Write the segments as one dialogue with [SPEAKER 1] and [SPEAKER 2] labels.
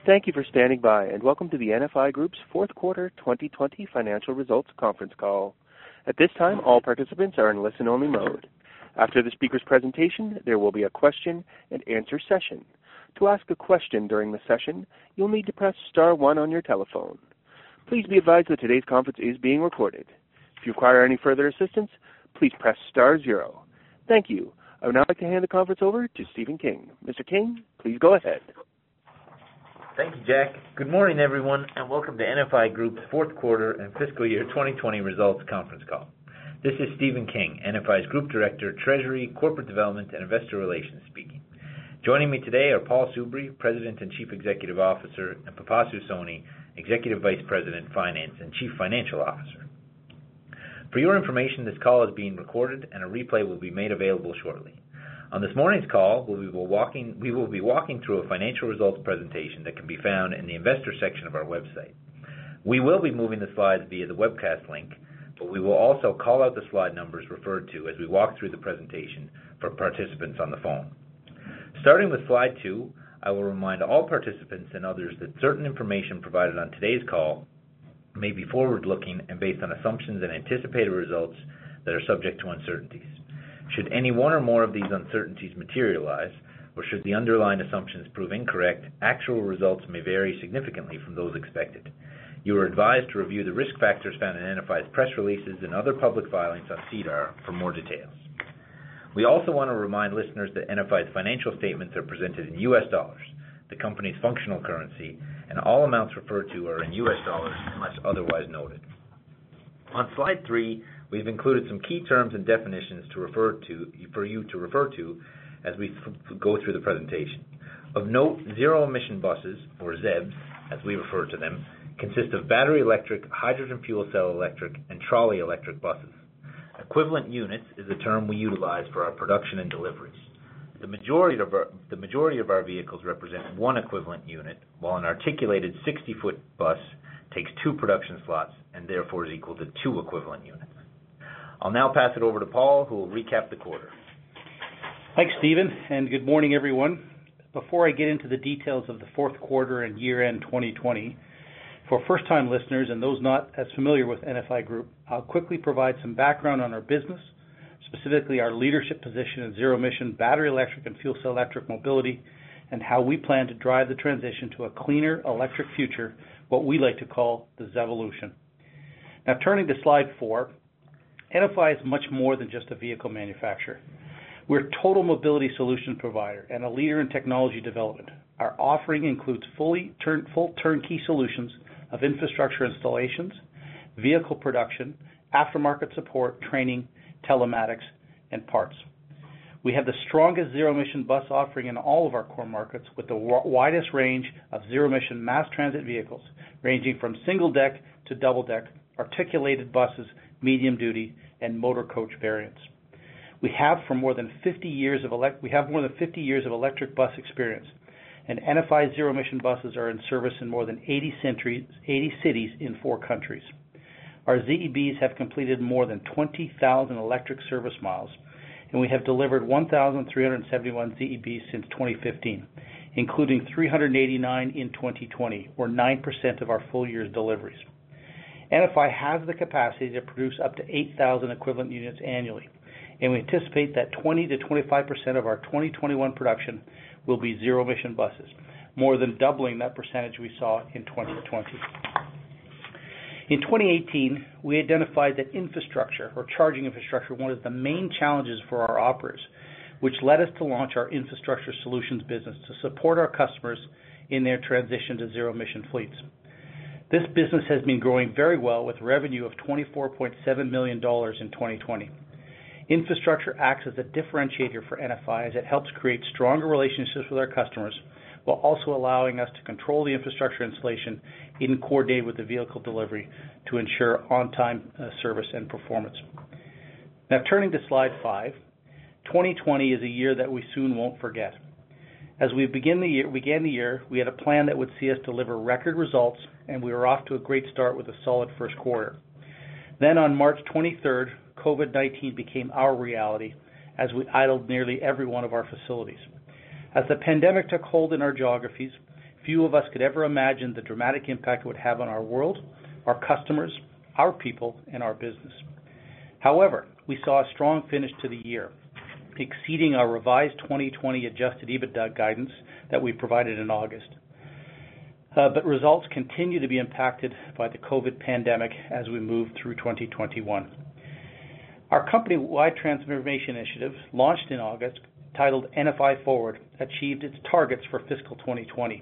[SPEAKER 1] Thank you for standing by, and welcome to the NFI Group's fourth quarter 2020 financial results conference call. At this time, all participants are in listen-only mode. After the speaker's presentation, there will be a question-and-answer session. To ask a question during the session, you'll need to press star one on your telephone. Please be advised that today's conference is being recorded. If you require any further assistance, please press star zero. Thank you. I would now like to hand the conference over to Stephen King. Mr. King, please go ahead.
[SPEAKER 2] Thank you, Jack. Good morning, everyone, and welcome to NFI Group's fourth quarter and fiscal year 2020 results conference call. This is Stephen King, NFI's Group Director, Treasury, Corporate Development, and Investor Relations speaking. Joining me today are Paul Soubry, President and Chief Executive Officer, and Pipasu Soni, Executive Vice President, Finance, and Chief Financial Officer. For your information, this call is being recorded and a replay will be made available shortly. On this morning's call, we will be walking through a financial results presentation that can be found in the investor section of our website. We will be moving the slides via the webcast link, but we will also call out the slide numbers referred to as we walk through the presentation for participants on the phone. Starting with slide 2, I will remind all participants and others that certain information provided on today's call may be forward-looking and based on assumptions and anticipated results that are subject to uncertainties. Should any one or more of these uncertainties materialize, or should the underlying assumptions prove incorrect, actual results may vary significantly from those expected. You are advised to review the risk factors found in NFI's press releases and other public filings on SEDAR for more details. We also want to remind listeners that NFI's financial statements are presented in U.S. dollars, the company's functional currency, and all amounts referred to are in U.S. dollars unless otherwise noted. On slide 3, we've included some key terms and definitions for you to refer to as we go through the presentation. Of note, zero-emission buses, or ZEBs, as we refer to them, consist of battery electric, hydrogen fuel cell electric, and trolley electric buses. Equivalent units is a term we utilize for our production and deliveries. The majority of our vehicles represent one equivalent unit, while an articulated 60-foot bus takes 2 production slots and therefore is equal to 2 equivalent units. I'll now pass it over to Paul, who will recap the quarter.
[SPEAKER 3] Thanks, Stephen, and good morning, everyone. Before I get into the details of the fourth quarter and year-end 2020, for first-time listeners and those not as familiar with NFI Group, I'll quickly provide some background on our business, specifically our leadership position in zero-emission battery electric and fuel cell electric mobility, and how we plan to drive the transition to a cleaner electric future, what we like to call the ZEvolution. Now, turning to slide 4, NFI is much more than just a vehicle manufacturer. We're a total mobility solution provider and a leader in technology development. Our offering includes full turnkey solutions of infrastructure installations, vehicle production, aftermarket support, training, telematics, and parts. We have the strongest zero-emission bus offering in all of our core markets with the widest range of zero-emission mass transit vehicles, ranging from single-deck to double-deck, articulated buses, medium-duty, and motor coach variants. We have more than 50 years of electric bus experience, and NFI zero-emission buses are in service in more than 80 cities in 4 countries. Our ZEBs have completed more than 20,000 electric service miles, and we have delivered 1,371 ZEBs since 2015, including 389 in 2020, or 9% of our full year's deliveries. NFI has the capacity to produce up to 8,000 equivalent units annually, and we anticipate that 20 to 25% of our 2021 production will be zero-emission buses, more than doubling that percentage we saw in 2020. In 2018, we identified that infrastructure, or charging infrastructure, one of the main challenges for our operators, which led us to launch our infrastructure solutions business to support our customers in their transition to zero-emission fleets. This business has been growing very well with revenue of $24.7 million in 2020. Infrastructure acts as a differentiator for NFI as it helps create stronger relationships with our customers while also allowing us to control the infrastructure installation in coordinate with the vehicle delivery to ensure on-time service and performance. Now, turning to slide 5, 2020 is a year that we soon won't forget. As we began the year, we had a plan that would see us deliver record results, and we were off to a great start with a solid first quarter. Then on March 23rd, COVID-19 became our reality as we idled nearly every one of our facilities. As the pandemic took hold in our geographies, few of us could ever imagine the dramatic impact it would have on our world, our customers, our people, and our business. However, we saw a strong finish to the year, exceeding our revised 2020 adjusted EBITDA guidance that we provided in August. But results continue to be impacted by the COVID pandemic as we move through 2021. Our company-wide transformation initiative, launched in August, titled NFI Forward, achieved its targets for fiscal 2020.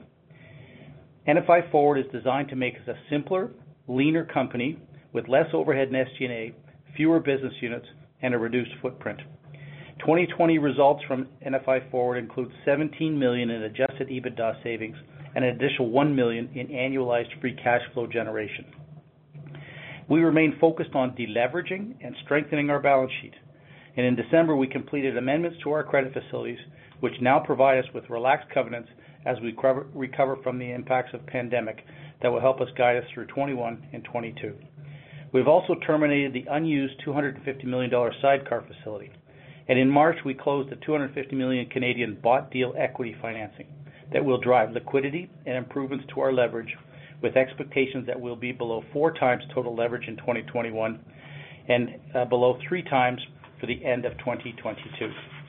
[SPEAKER 3] NFI Forward is designed to make us a simpler, leaner company with less overhead and SG&A, fewer business units, and a reduced footprint. 2020 results from NFI Forward include $17 million in adjusted EBITDA savings and an additional $1 million in annualized free cash flow generation. We remain focused on deleveraging and strengthening our balance sheet. And in December, we completed amendments to our credit facilities, which now provide us with relaxed covenants as we recover from the impacts of pandemic that will help us guide us through 21 and 22. We've also terminated the unused $250 million sidecar facility. And in March, we closed the 250 million Canadian bought deal equity financing that will drive liquidity and improvements to our leverage, with expectations that will be below 4 times total leverage in 2021 and below 3 times for the end of 2022.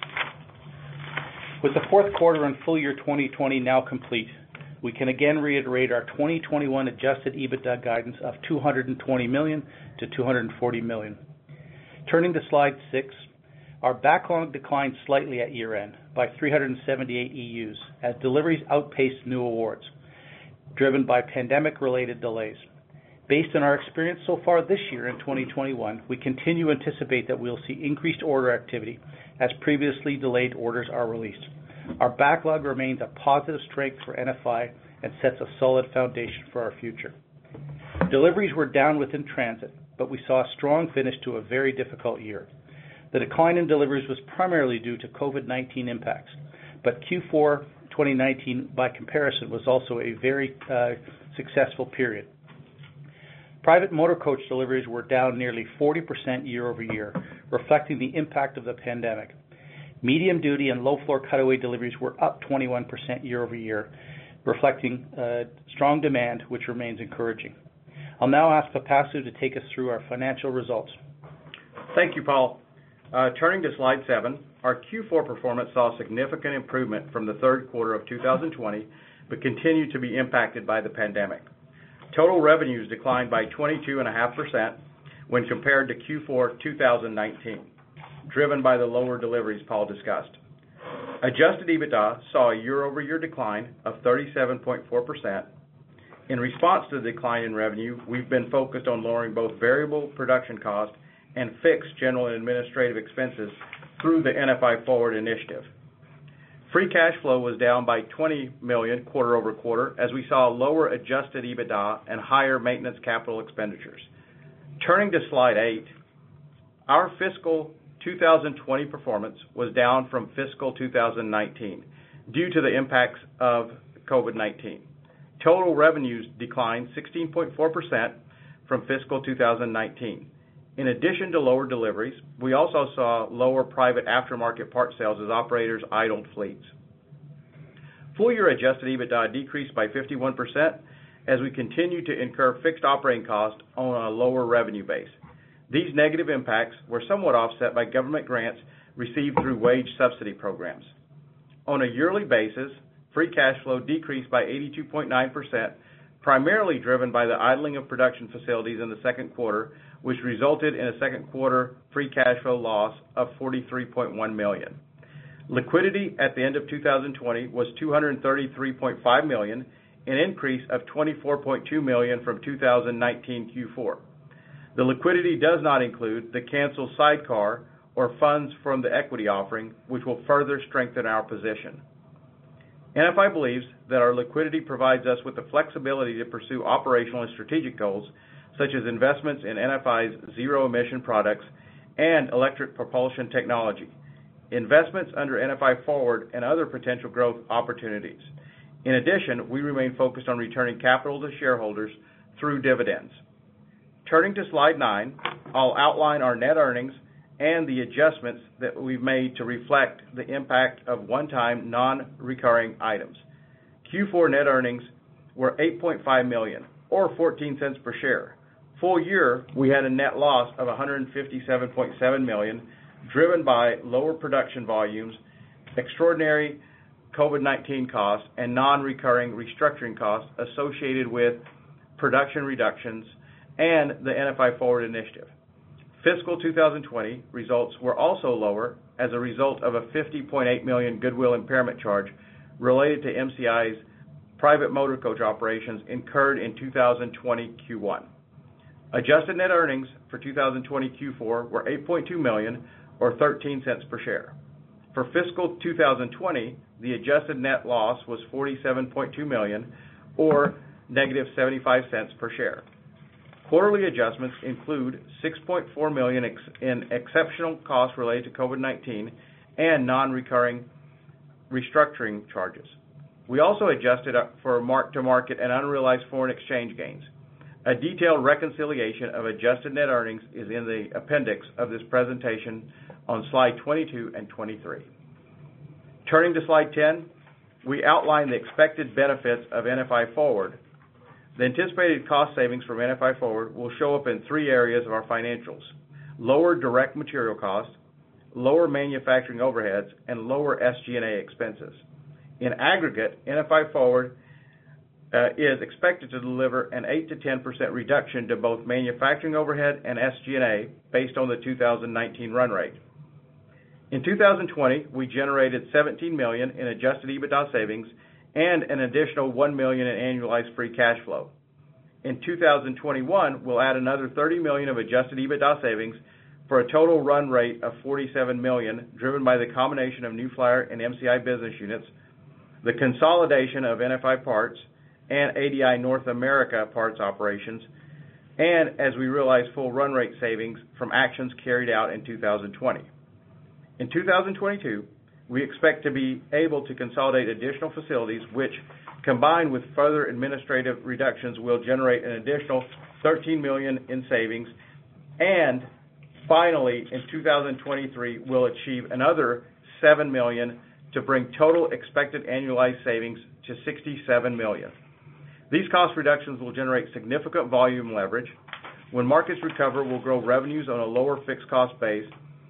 [SPEAKER 3] With the fourth quarter and full year 2020 now complete, we can again reiterate our 2021 adjusted EBITDA guidance of $220 million to $240 million. Turning to slide 6, our backlog declined slightly at year-end by 378 EUs as deliveries outpaced new awards, driven by pandemic-related delays. Based on our experience so far this year in 2021, we continue to anticipate that we'll see increased order activity as previously delayed orders are released. Our backlog remains a positive strength for NFI and sets a solid foundation for our future. Deliveries were down within transit, but we saw a strong finish to a very difficult year. The decline in deliveries was primarily due to COVID-19 impacts, but Q4 2019, by comparison, was also a very successful period. Private motor coach deliveries were down nearly 40% year over year, reflecting the impact of the pandemic. Medium duty and low floor cutaway deliveries were up 21% year over year, reflecting strong demand, which remains encouraging. I'll now ask Pipasu to take us through our financial results.
[SPEAKER 4] Thank you, Paul. Turning to slide 7, our Q4 performance saw significant improvement from the third quarter of 2020, but continued to be impacted by the pandemic. Total revenues declined by 22.5% when compared to Q4 2019, driven by the lower deliveries Paul discussed. Adjusted EBITDA saw a year-over-year decline of 37.4%. In response to the decline in revenue, we've been focused on lowering both variable production costs and fixed general and administrative expenses through the NFI Forward initiative. Free cash flow was down by $20 million quarter over quarter as we saw lower adjusted EBITDA and higher maintenance capital expenditures. Turning to slide 8, our fiscal 2020 performance was down from fiscal 2019 due to the impacts of COVID-19. Total revenues declined 16.4% from fiscal 2019. In addition to lower deliveries, we also saw lower private aftermarket part sales as operators idled fleets. Full-year adjusted EBITDA decreased by 51% as we continue to incur fixed operating costs on a lower revenue base. These negative impacts were somewhat offset by government grants received through wage subsidy programs. On a yearly basis, free cash flow decreased by 82.9%, primarily driven by the idling of production facilities in the second quarter, which resulted in a second quarter free cash flow loss of $43.1 million. Liquidity at the end of 2020 was $233.5 million, an increase of $24.2 million from 2019 Q4. The liquidity does not include the canceled sidecar or funds from the equity offering, which will further strengthen our position. NFI believes that our liquidity provides us with the flexibility to pursue operational and strategic goals, such as investments in NFI's zero-emission products and electric propulsion technology, investments under NFI Forward, and other potential growth opportunities. In addition, we remain focused on returning capital to shareholders through dividends. Turning to slide 9, I'll outline our net earnings and the adjustments that we've made to reflect the impact of one-time non-recurring items. Q4 net earnings were $8.5 million, or 14 cents per share. Full year, we had a net loss of $157.7 million, driven by lower production volumes, extraordinary COVID-19 costs, and non-recurring restructuring costs associated with production reductions and the NFI Forward initiative. Fiscal 2020 results were also lower as a result of a $50.8 million goodwill impairment charge related to MCI's private motor coach operations incurred in 2020 Q1. Adjusted net earnings for 2020 Q4 were $8.2 million, or 13 cents per share. For fiscal 2020, the adjusted net loss was $47.2 million, or negative 75 cents per share. Quarterly adjustments include $6.4 million in exceptional costs related to COVID-19 and non-recurring restructuring charges. We also adjusted for mark-to-market and unrealized foreign exchange gains. A detailed reconciliation of adjusted net earnings is in the appendix of this presentation on slide 22 and 23. Turning to slide 10, we outline the expected benefits of NFI Forward. The anticipated cost savings from NFI Forward will show up in three areas of our financials: lower direct material costs, lower manufacturing overheads, and lower SG&A expenses. In aggregate, NFI Forward is expected to deliver an 8 to 10% reduction to both manufacturing overhead and SG&A based on the 2019 run rate. In 2020, we generated $17 million in adjusted EBITDA savings and an additional $1 million in annualized free cash flow. In 2021, we'll add another $30 million of adjusted EBITDA savings for a total run rate of $47 million, driven by the combination of New Flyer and MCI business units, the consolidation of NFI Parts and ADI North America parts operations, and as we realize full run rate savings from actions carried out in 2020. In 2022, we expect to be able to consolidate additional facilities, which, combined with further administrative reductions, will generate an additional $13 million in savings. And finally, in 2023, we'll achieve another $7 million to bring total expected annualized savings to $67 million. These cost reductions will generate significant volume leverage. When markets recover, we'll grow revenues on a lower fixed cost base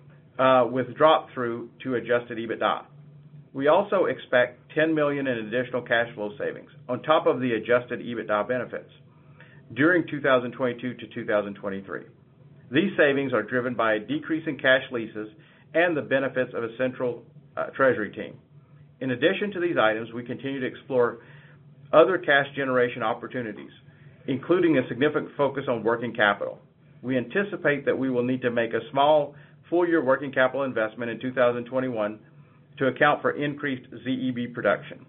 [SPEAKER 4] with drop-through to adjusted EBITDA. We also expect $10 million in additional cash flow savings on top of the adjusted EBITDA benefits during 2022 to 2023. These savings are driven by a decrease in cash leases and the benefits of a central treasury team. In addition to these items, we continue to explore other cash generation opportunities, including a significant focus on working capital. We anticipate that we will need to make a small full-year working capital investment in 2021 to account for increased ZEB production.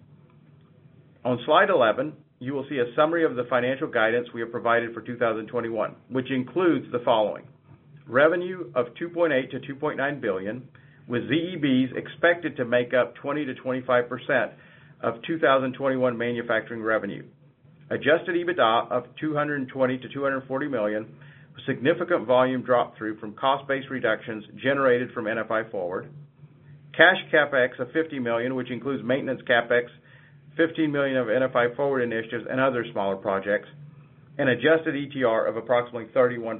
[SPEAKER 4] On slide 11, you will see a summary of the financial guidance we have provided for 2021, which includes the following: revenue of $2.8 to $2.9 billion, with ZEBs expected to make up 20 to 25% of 2021 manufacturing revenue. Adjusted EBITDA of $220 to $240 million, with significant volume drop-through from cost-based reductions generated from NFI Forward. Cash CapEx of $50 million, which includes maintenance CapEx, $15 million of NFI Forward initiatives, and other smaller projects, and adjusted ETR of approximately 31%.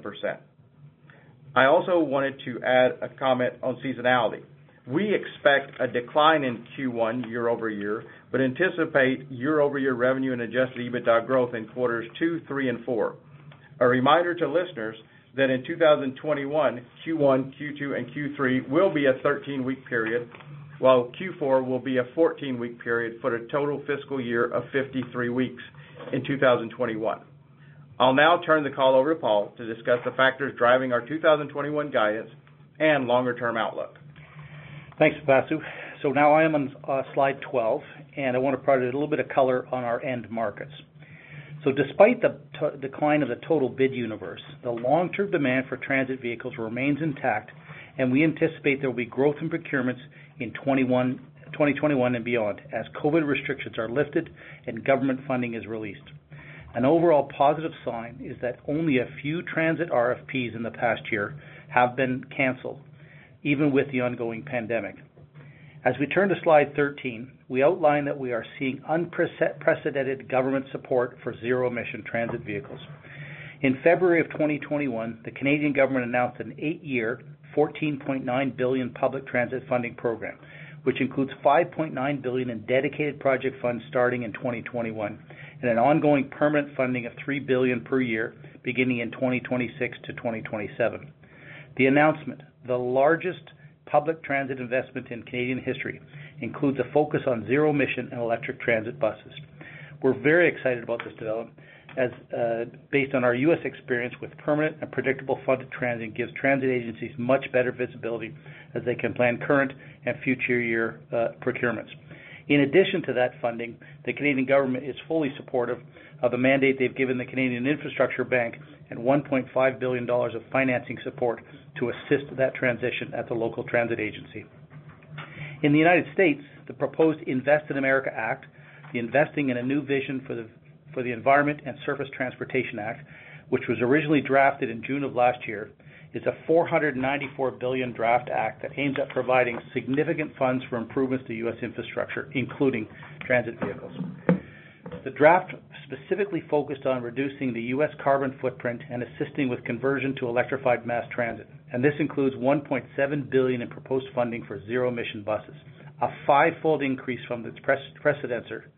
[SPEAKER 4] I also wanted to add a comment on seasonality. We expect a decline in Q1 year over year, but anticipate year-over-year revenue and adjusted EBITDA growth in quarters 2, 3, and 4. A reminder to listeners that in 2021, Q1, Q2, and Q3 will be a 13-week period, while Q4 will be a 14-week period for a total fiscal year of 53 weeks in 2021. I'll now turn the call over to Paul to discuss the factors driving our 2021 guidance and longer-term outlook.
[SPEAKER 3] Thanks, Pipasu. So now I am on slide 12, and I want to provide a little bit of color on our end markets. So despite the decline of the total bid universe, the long-term demand for transit vehicles remains intact, and we anticipate there will be growth in procurements in 2021 and beyond as COVID restrictions are lifted and government funding is released. An overall positive sign is that only a few transit RFPs in the past year have been canceled, even with the ongoing pandemic. As we turn to slide 13, we outline that we are seeing unprecedented government support for zero-emission transit vehicles. In February of 2021, the Canadian government announced an 8-year, $14.9 billion public transit funding program, which includes $5.9 billion in dedicated project funds starting in 2021 and an ongoing permanent funding of $3 billion per year beginning in 2026 to 2027. The announcement, the largest public transit investment in Canadian history, includes a focus on zero-emission and electric transit buses. We're very excited about this development as based on our U.S. experience with permanent and predictable funded transit gives transit agencies much better visibility as they can plan current and future year procurements. In addition to that funding, the Canadian government is fully supportive of the mandate they've given the Canadian Infrastructure Bank and $1.5 billion of financing support to assist that transition at the local transit agency. In the United States, the proposed Invest in America Act, the Investing in a New Vision for the Environment and Surface Transportation Act, which was originally drafted in June of last year, is a $494 billion draft act that aims at providing significant funds for improvements to U.S. infrastructure, including transit vehicles. The draft specifically focused on reducing the U.S. carbon footprint and assisting with conversion to electrified mass transit, and this includes $1.7 billion in proposed funding for zero-emission buses, a five-fold increase from its predecessor,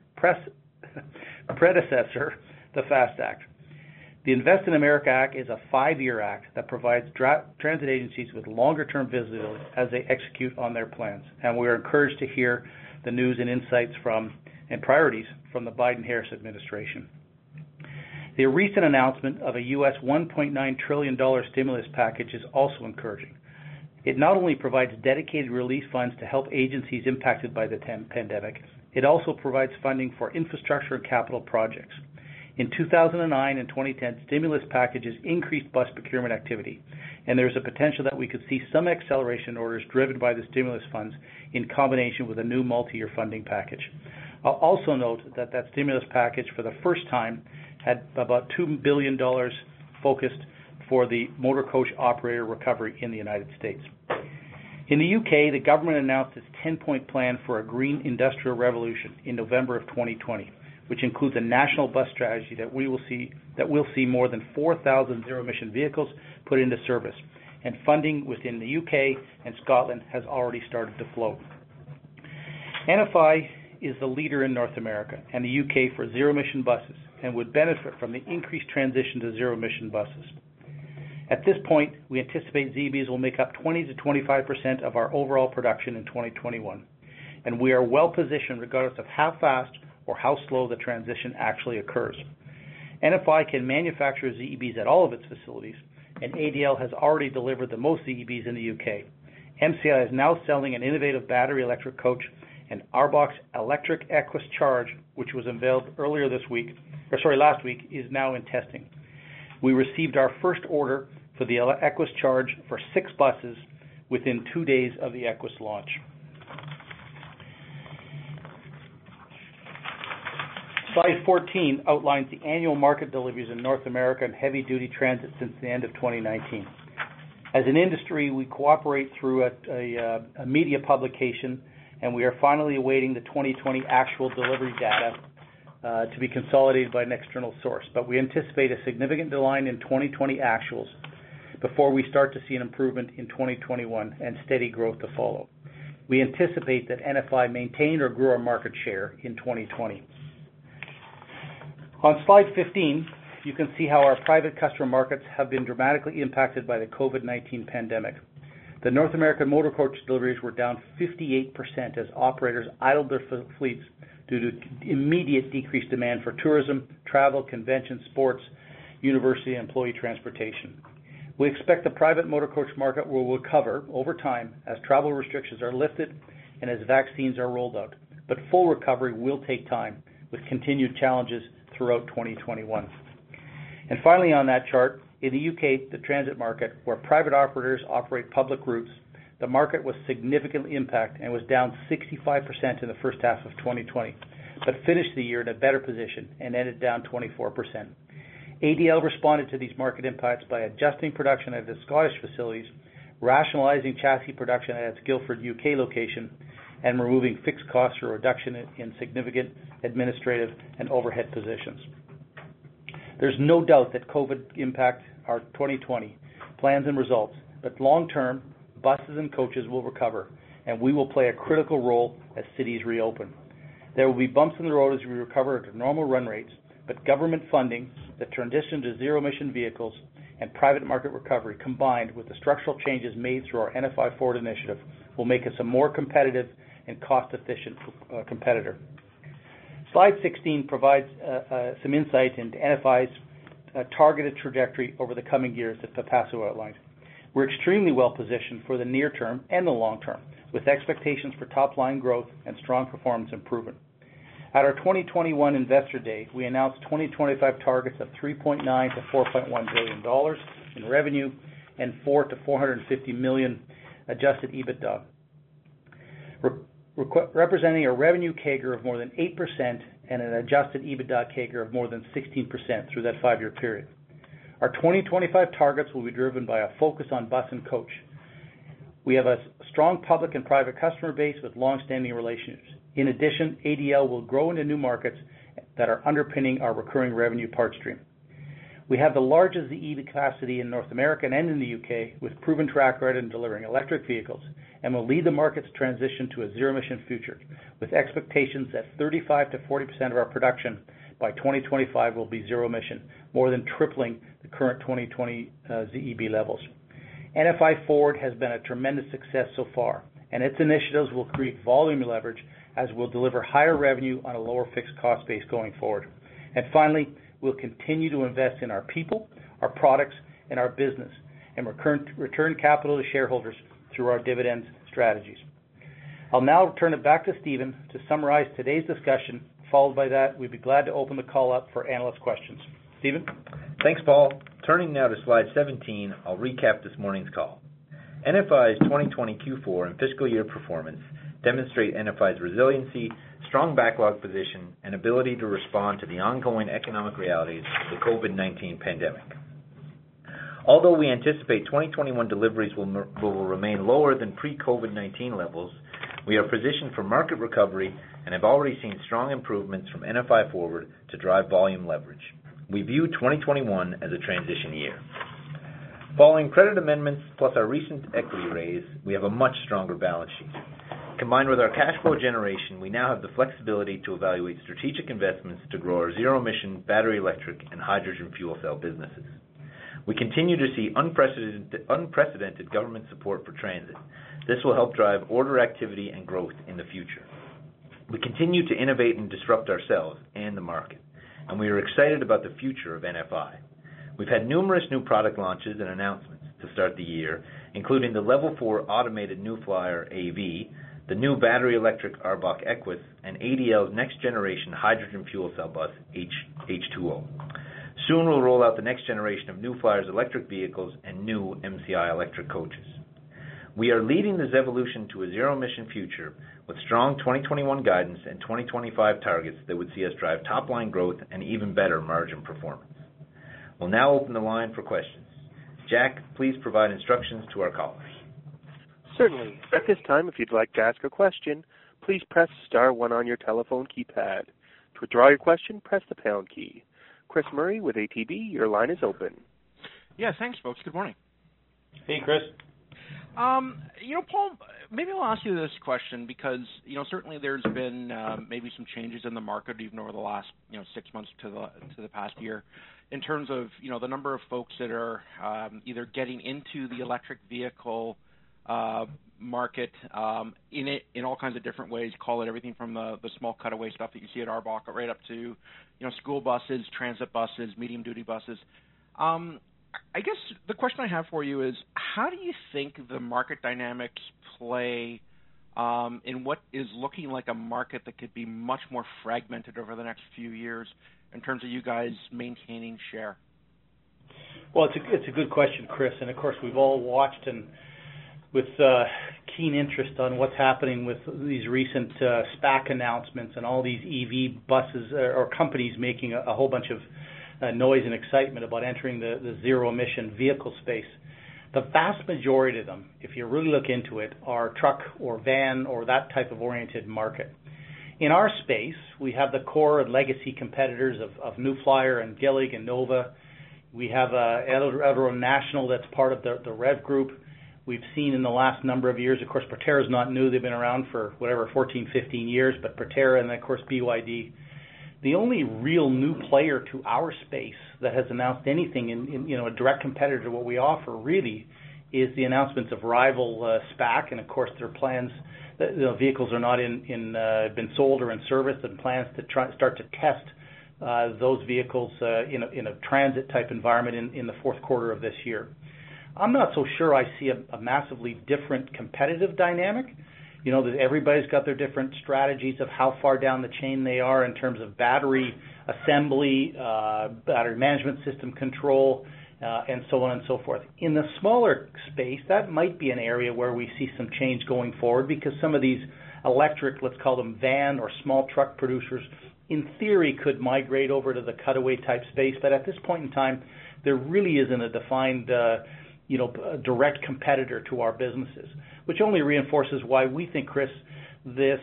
[SPEAKER 3] the FAST Act. The Invest in America Act is a 5-year act that provides transit agencies with longer-term visibility as they execute on their plans, and we are encouraged to hear the news and insights and priorities from the Biden-Harris administration. The recent announcement of a U.S. $1.9 trillion stimulus package is also encouraging. It not only provides dedicated relief funds to help agencies impacted by the pandemic, it also provides funding for infrastructure and capital projects. In 2009 and 2010, stimulus packages increased bus procurement activity, and there is a potential that we could see some acceleration orders driven by the stimulus funds in combination with a new multi-year funding package. I'll also note that stimulus package for the first time had about $2 billion focused for the motor coach operator recovery in the United States. In the UK, the government announced its 10-point plan for a green industrial revolution in November of 2020, which includes a national bus strategy that will see more than 4,000 zero-emission vehicles put into service, and funding within the UK and Scotland has already started to flow. NFI is the leader in North America and the UK for zero-emission buses and would benefit from the increased transition to zero-emission buses. At this point, we anticipate ZEBs will make up 20 to 25% of our overall production in 2021, and we are well positioned regardless of how fast or how slow the transition actually occurs. NFI can manufacture ZEBs at all of its facilities, and ADL has already delivered the most ZEBs in the UK. MCI is now selling an innovative battery electric coach, and ARBOC's electric Equus Charge, which was unveiled last week, is now in testing. We received our first order for the Equus Charge for 6 buses within 2 days of the Equus launch. Slide 14 outlines the annual market deliveries in North America and heavy-duty transit since the end of 2019. As an industry, we cooperate through a media publication, and we are finally awaiting the 2020 actual delivery data to be consolidated by an external source. But we anticipate a significant decline in 2020 actuals before we start to see an improvement in 2021 and steady growth to follow. We anticipate that NFI maintained or grew our market share in 2020. On slide 15, you can see how our private customer markets have been dramatically impacted by the COVID-19 pandemic. The North American motor coach deliveries were down 58% as operators idled their fleets due to immediate decreased demand for tourism, travel, convention, sports, university, and employee transportation. We expect the private motor coach market will recover over time as travel restrictions are lifted and as vaccines are rolled out, but full recovery will take time with continued challenges throughout 2021. And finally on that chart, in the UK, the transit market, where private operators operate public routes, the market was significantly impacted and was down 65% in the first half of 2020, but finished the year in a better position and ended down 24%. ADL responded to these market impacts by adjusting production at its Scottish facilities, rationalizing chassis production at its Guildford, UK location, and removing fixed costs or reduction in significant administrative and overhead positions. There's no doubt that COVID impacted our 2020 plans and results, but long-term, buses and coaches will recover, and we will play a critical role as cities reopen. There will be bumps in the road as we recover to normal run rates, but government funding, the transition to zero-emission vehicles, and private market recovery combined with the structural changes made through our NFI Forward initiative will make us a more competitive and cost-efficient competitor. Slide 16 provides some insight into NFI's targeted trajectory over the coming years that Pipasu outlined. We're extremely well positioned for the near term and the long term, with expectations for top-line growth and strong performance improvement. At our 2021 Investor Day, we announced 2025 targets of $3.9 to $4.1 billion in revenue and $400 to $450 million adjusted EBITDA, representing a revenue CAGR of more than 8% and an adjusted EBITDA CAGR of more than 16% through that 5-year period. Our 2025 targets will be driven by a focus on bus and coach. We have a strong public and private customer base with long-standing relationships. In addition, ADL will grow into new markets that are underpinning our recurring revenue part stream. We have the largest EV capacity in North America and in the UK, with proven track record in delivering electric vehicles, and will lead the market's transition to a zero-emission future, with expectations that 35 to 40% of our production by 2025 will be zero-emission, more than tripling the current 2020 ZEB levels. NFI Forward has been a tremendous success so far, and its initiatives will create volume leverage as we'll deliver higher revenue on a lower fixed cost base going forward. And finally, we'll continue to invest in our people, our products, and our business, and return capital to shareholders through our dividends strategies. I'll now turn it back to Stephen to summarize today's discussion. Followed by that, we'd be glad to open the call up for analyst questions. Stephen?
[SPEAKER 2] Thanks, Paul. Turning now to slide 17, I'll recap this morning's call. NFI's 2020 Q4 and fiscal year performance demonstrate NFI's resiliency, strong backlog position, and ability to respond to the ongoing economic realities of the COVID-19 pandemic. Although we anticipate 2021 deliveries will remain lower than pre-COVID-19 levels, we are positioned for market recovery and have already seen strong improvements from NFI Forward to drive volume leverage. We view 2021 as a transition year. Following credit amendments plus our recent equity raise, we have a much stronger balance sheet. Combined with our cash flow generation, we now have the flexibility to evaluate strategic investments to grow our zero-emission, battery electric, and hydrogen fuel cell businesses. We continue to see unprecedented government support for transit. This will help drive order activity and growth in the future. We continue to innovate and disrupt ourselves and the market, and we are excited about the future of NFI. We've had numerous new product launches and announcements to start the year, including the Level 4 automated New Flyer AV, the new battery electric ARBOC Equus, and ADL's next generation hydrogen fuel cell bus H2O. Soon we'll roll out the next generation of New Flyer's electric vehicles and new MCI electric coaches. We are leading this evolution to a zero-emission future with strong 2021 guidance and 2025 targets that would see us drive top-line growth and even better margin performance. We'll now open the line for questions. Jack, please provide instructions to our callers.
[SPEAKER 1] Certainly. At this time, if you'd like to ask a question, please press star 1 on your telephone keypad. To withdraw your question, press the pound key. Chris Murray with ATB, your line is open.
[SPEAKER 5] Yeah, thanks, folks. Good morning.
[SPEAKER 3] Hey, Chris.
[SPEAKER 5] Paul, maybe I'll ask you this question because, certainly there's been maybe some changes in the market even over the last, 6 months to the past year in terms of, the number of folks that are either getting into the electric vehicle market in all kinds of different ways. Call it everything from the small cutaway stuff that you see at ARBOC right up to, school buses, transit buses, medium-duty buses. I guess the question I have for you is, how do you think the market dynamics play in what is looking like a market that could be much more fragmented over the next few years in terms of you guys maintaining share?
[SPEAKER 3] Well, it's a good question, Chris, and of course we've all watched and with keen interest on what's happening with these recent SPAC announcements and all these EV buses or companies making a whole bunch of noise and excitement about entering the zero-emission vehicle space. The vast majority of them, if you really look into it, are truck or van or that type of oriented market. In our space, we have the core and legacy competitors of New Flyer and Gillig and Nova. We have Eldorado National that's part of the Rev Group. We've seen in the last number of years, of course, Proterra is not new. They've been around for 14, 15 years, but Proterra and then, of course, BYD. The only real new player to our space that has announced anything in a direct competitor to what we offer really is the announcements of Rival SPAC, and of course their plans. The vehicles are not been sold or in service, and plans to start to test those vehicles in a transit type environment in the fourth quarter of this year. I'm not so sure I see a massively different competitive dynamic. That everybody's got their different strategies of how far down the chain they are in terms of battery assembly, battery management system control, and so on and so forth. In the smaller space, that might be an area where we see some change going forward, because some of these electric, let's call them van or small truck producers, in theory could migrate over to the cutaway type space. But at this point in time, there really isn't a defined direct competitor to our businesses, which only reinforces why we think, Chris, this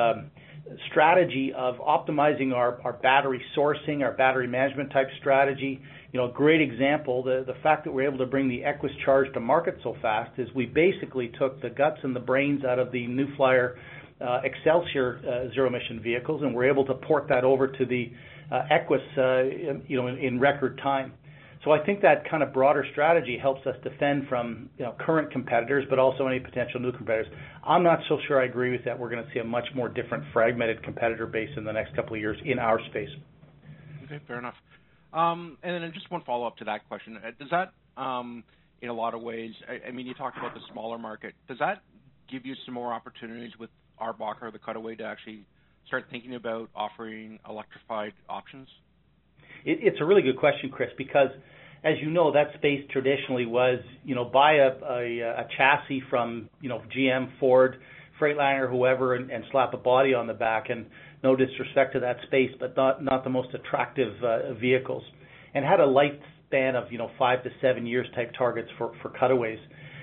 [SPEAKER 3] strategy of optimizing our battery sourcing, our battery management type strategy. A great example, the fact that we're able to bring the Equus Charge to market so fast is we basically took the guts and the brains out of the New Flyer Excelsior zero-emission vehicles, and we're able to port that over to the Equus in record time. So I think that kind of broader strategy helps us defend from current competitors, but also any potential new competitors. I'm not so sure I agree with that. We're going to see a much more different fragmented competitor base in the next couple of years in our space.
[SPEAKER 5] Okay, fair enough. And then just one follow-up to that question. Does that, in a lot of ways, I mean, you talked about the smaller market. Does that give you some more opportunities with ARBOC or the Cutaway to actually start thinking about offering electrified options?
[SPEAKER 3] It's a really good question, Chris, because as you know, that space traditionally was, buy a chassis from, GM, Ford, Freightliner, whoever, and slap a body on the back, and no disrespect to that space, but not the most attractive vehicles, and had a lifespan of 5 to 7 years type targets for cutaways.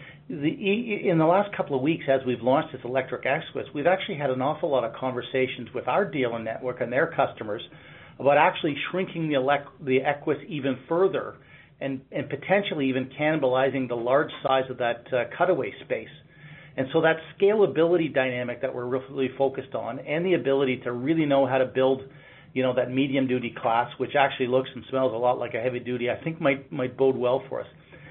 [SPEAKER 3] In the last couple of weeks, as we've launched this electric Equus, we've actually had an awful lot of conversations with our dealer network and their customers about actually shrinking the Equus even further, and potentially even cannibalizing the large size of that cutaway space. And so that scalability dynamic that we're really focused on, and the ability to really know how to build, that medium duty class, which actually looks and smells a lot like a heavy duty, I think might bode well for us.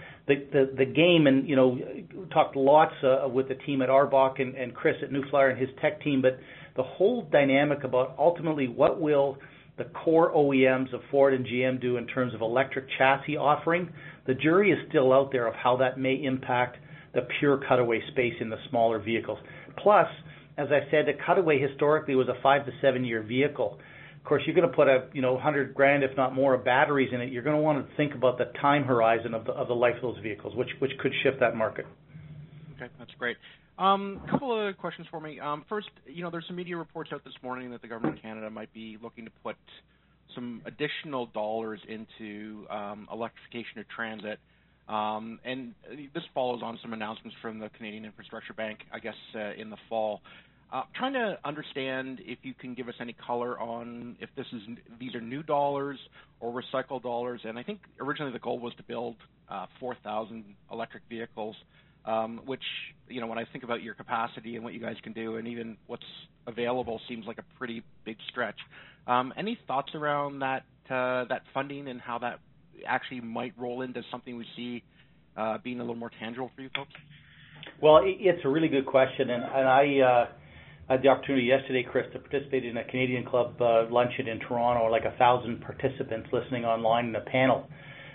[SPEAKER 3] The game, and talked lots with the team at ARBOC and Chris at New Flyer and his tech team, but the whole dynamic about ultimately what will the core OEMs of Ford and GM do in terms of electric chassis offering, the jury is still out there of how that may impact the pure cutaway space in the smaller vehicles. Plus, as I said, the cutaway historically was a 5 to 7 year vehicle. Of course, you're going to put $100,000, if not more, of batteries in it. You're going to want to think about the time horizon of the life of those vehicles, which could shift that market.
[SPEAKER 5] Okay, that's great. A couple of questions for me. First, there's some media reports out this morning that the government of Canada might be looking to put some additional dollars into electrification of transit. And this follows on some announcements from the Canadian Infrastructure Bank, I guess, in the fall. Trying to understand if you can give us any color on if these are new dollars or recycled dollars. And I think originally the goal was to build 4,000 electric vehicles, which, when I think about your capacity and what you guys can do, and even what's available, seems like a pretty big stretch. Any thoughts around that funding and how that actually might roll into something we see being a little more tangible for you folks?
[SPEAKER 3] Well, it's a really good question, and I had the opportunity yesterday, Chris, to participate in a Canadian Club luncheon in Toronto, like 1,000 participants listening online in a panel.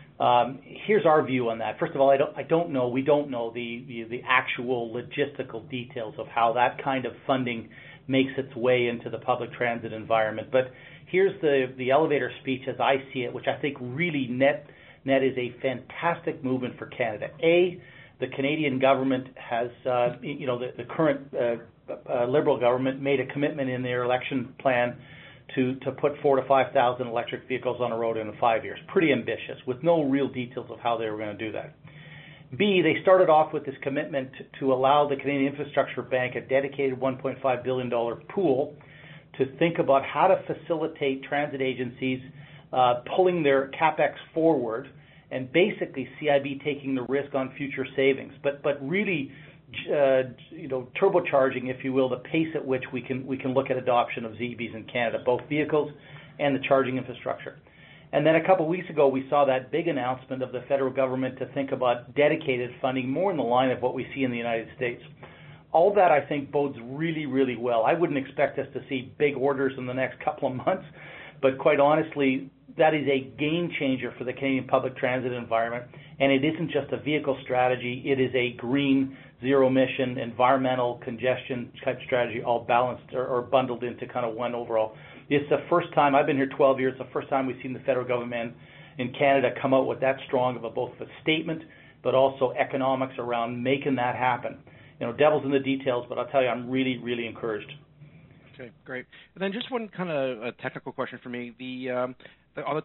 [SPEAKER 3] Here's our view on that. First of all, we don't know the actual logistical details of how that kind of funding makes its way into the public transit environment. But here's the elevator speech as I see it, which I think really net is a fantastic movement for Canada. The Canadian government has, the current Liberal government made a commitment in their election plan to put 4,000 to 5,000 electric vehicles on the road in 5 years. Pretty ambitious, with no real details of how they were going to do that. B, they started off with this commitment to allow the Canadian Infrastructure Bank, a dedicated $1.5 billion pool, to think about how to facilitate transit agencies pulling their CapEx forward, and basically CIB taking the risk on future savings, but really turbocharging, if you will, the pace at which we can look at adoption of ZEBs in Canada, both vehicles and the charging infrastructure. And then a couple of weeks ago, we saw that big announcement of the federal government to think about dedicated funding more in the line of what we see in the United States. All that, I think, bodes really, really well. I wouldn't expect us to see big orders in the next couple of months, but quite honestly, that is a game changer for the Canadian public transit environment, and it isn't just a vehicle strategy, it is a green, zero-emission, environmental congestion type strategy, all balanced or bundled into kind of one overall. It's the first time, I've been here 12 years, the first time we've seen the federal government in Canada come out with that strong of both a statement, but also economics around making that happen. Devil's in the details, but I'll tell you, I'm really, really encouraged.
[SPEAKER 5] Okay, great. And then just one kind of a technical question for me. On the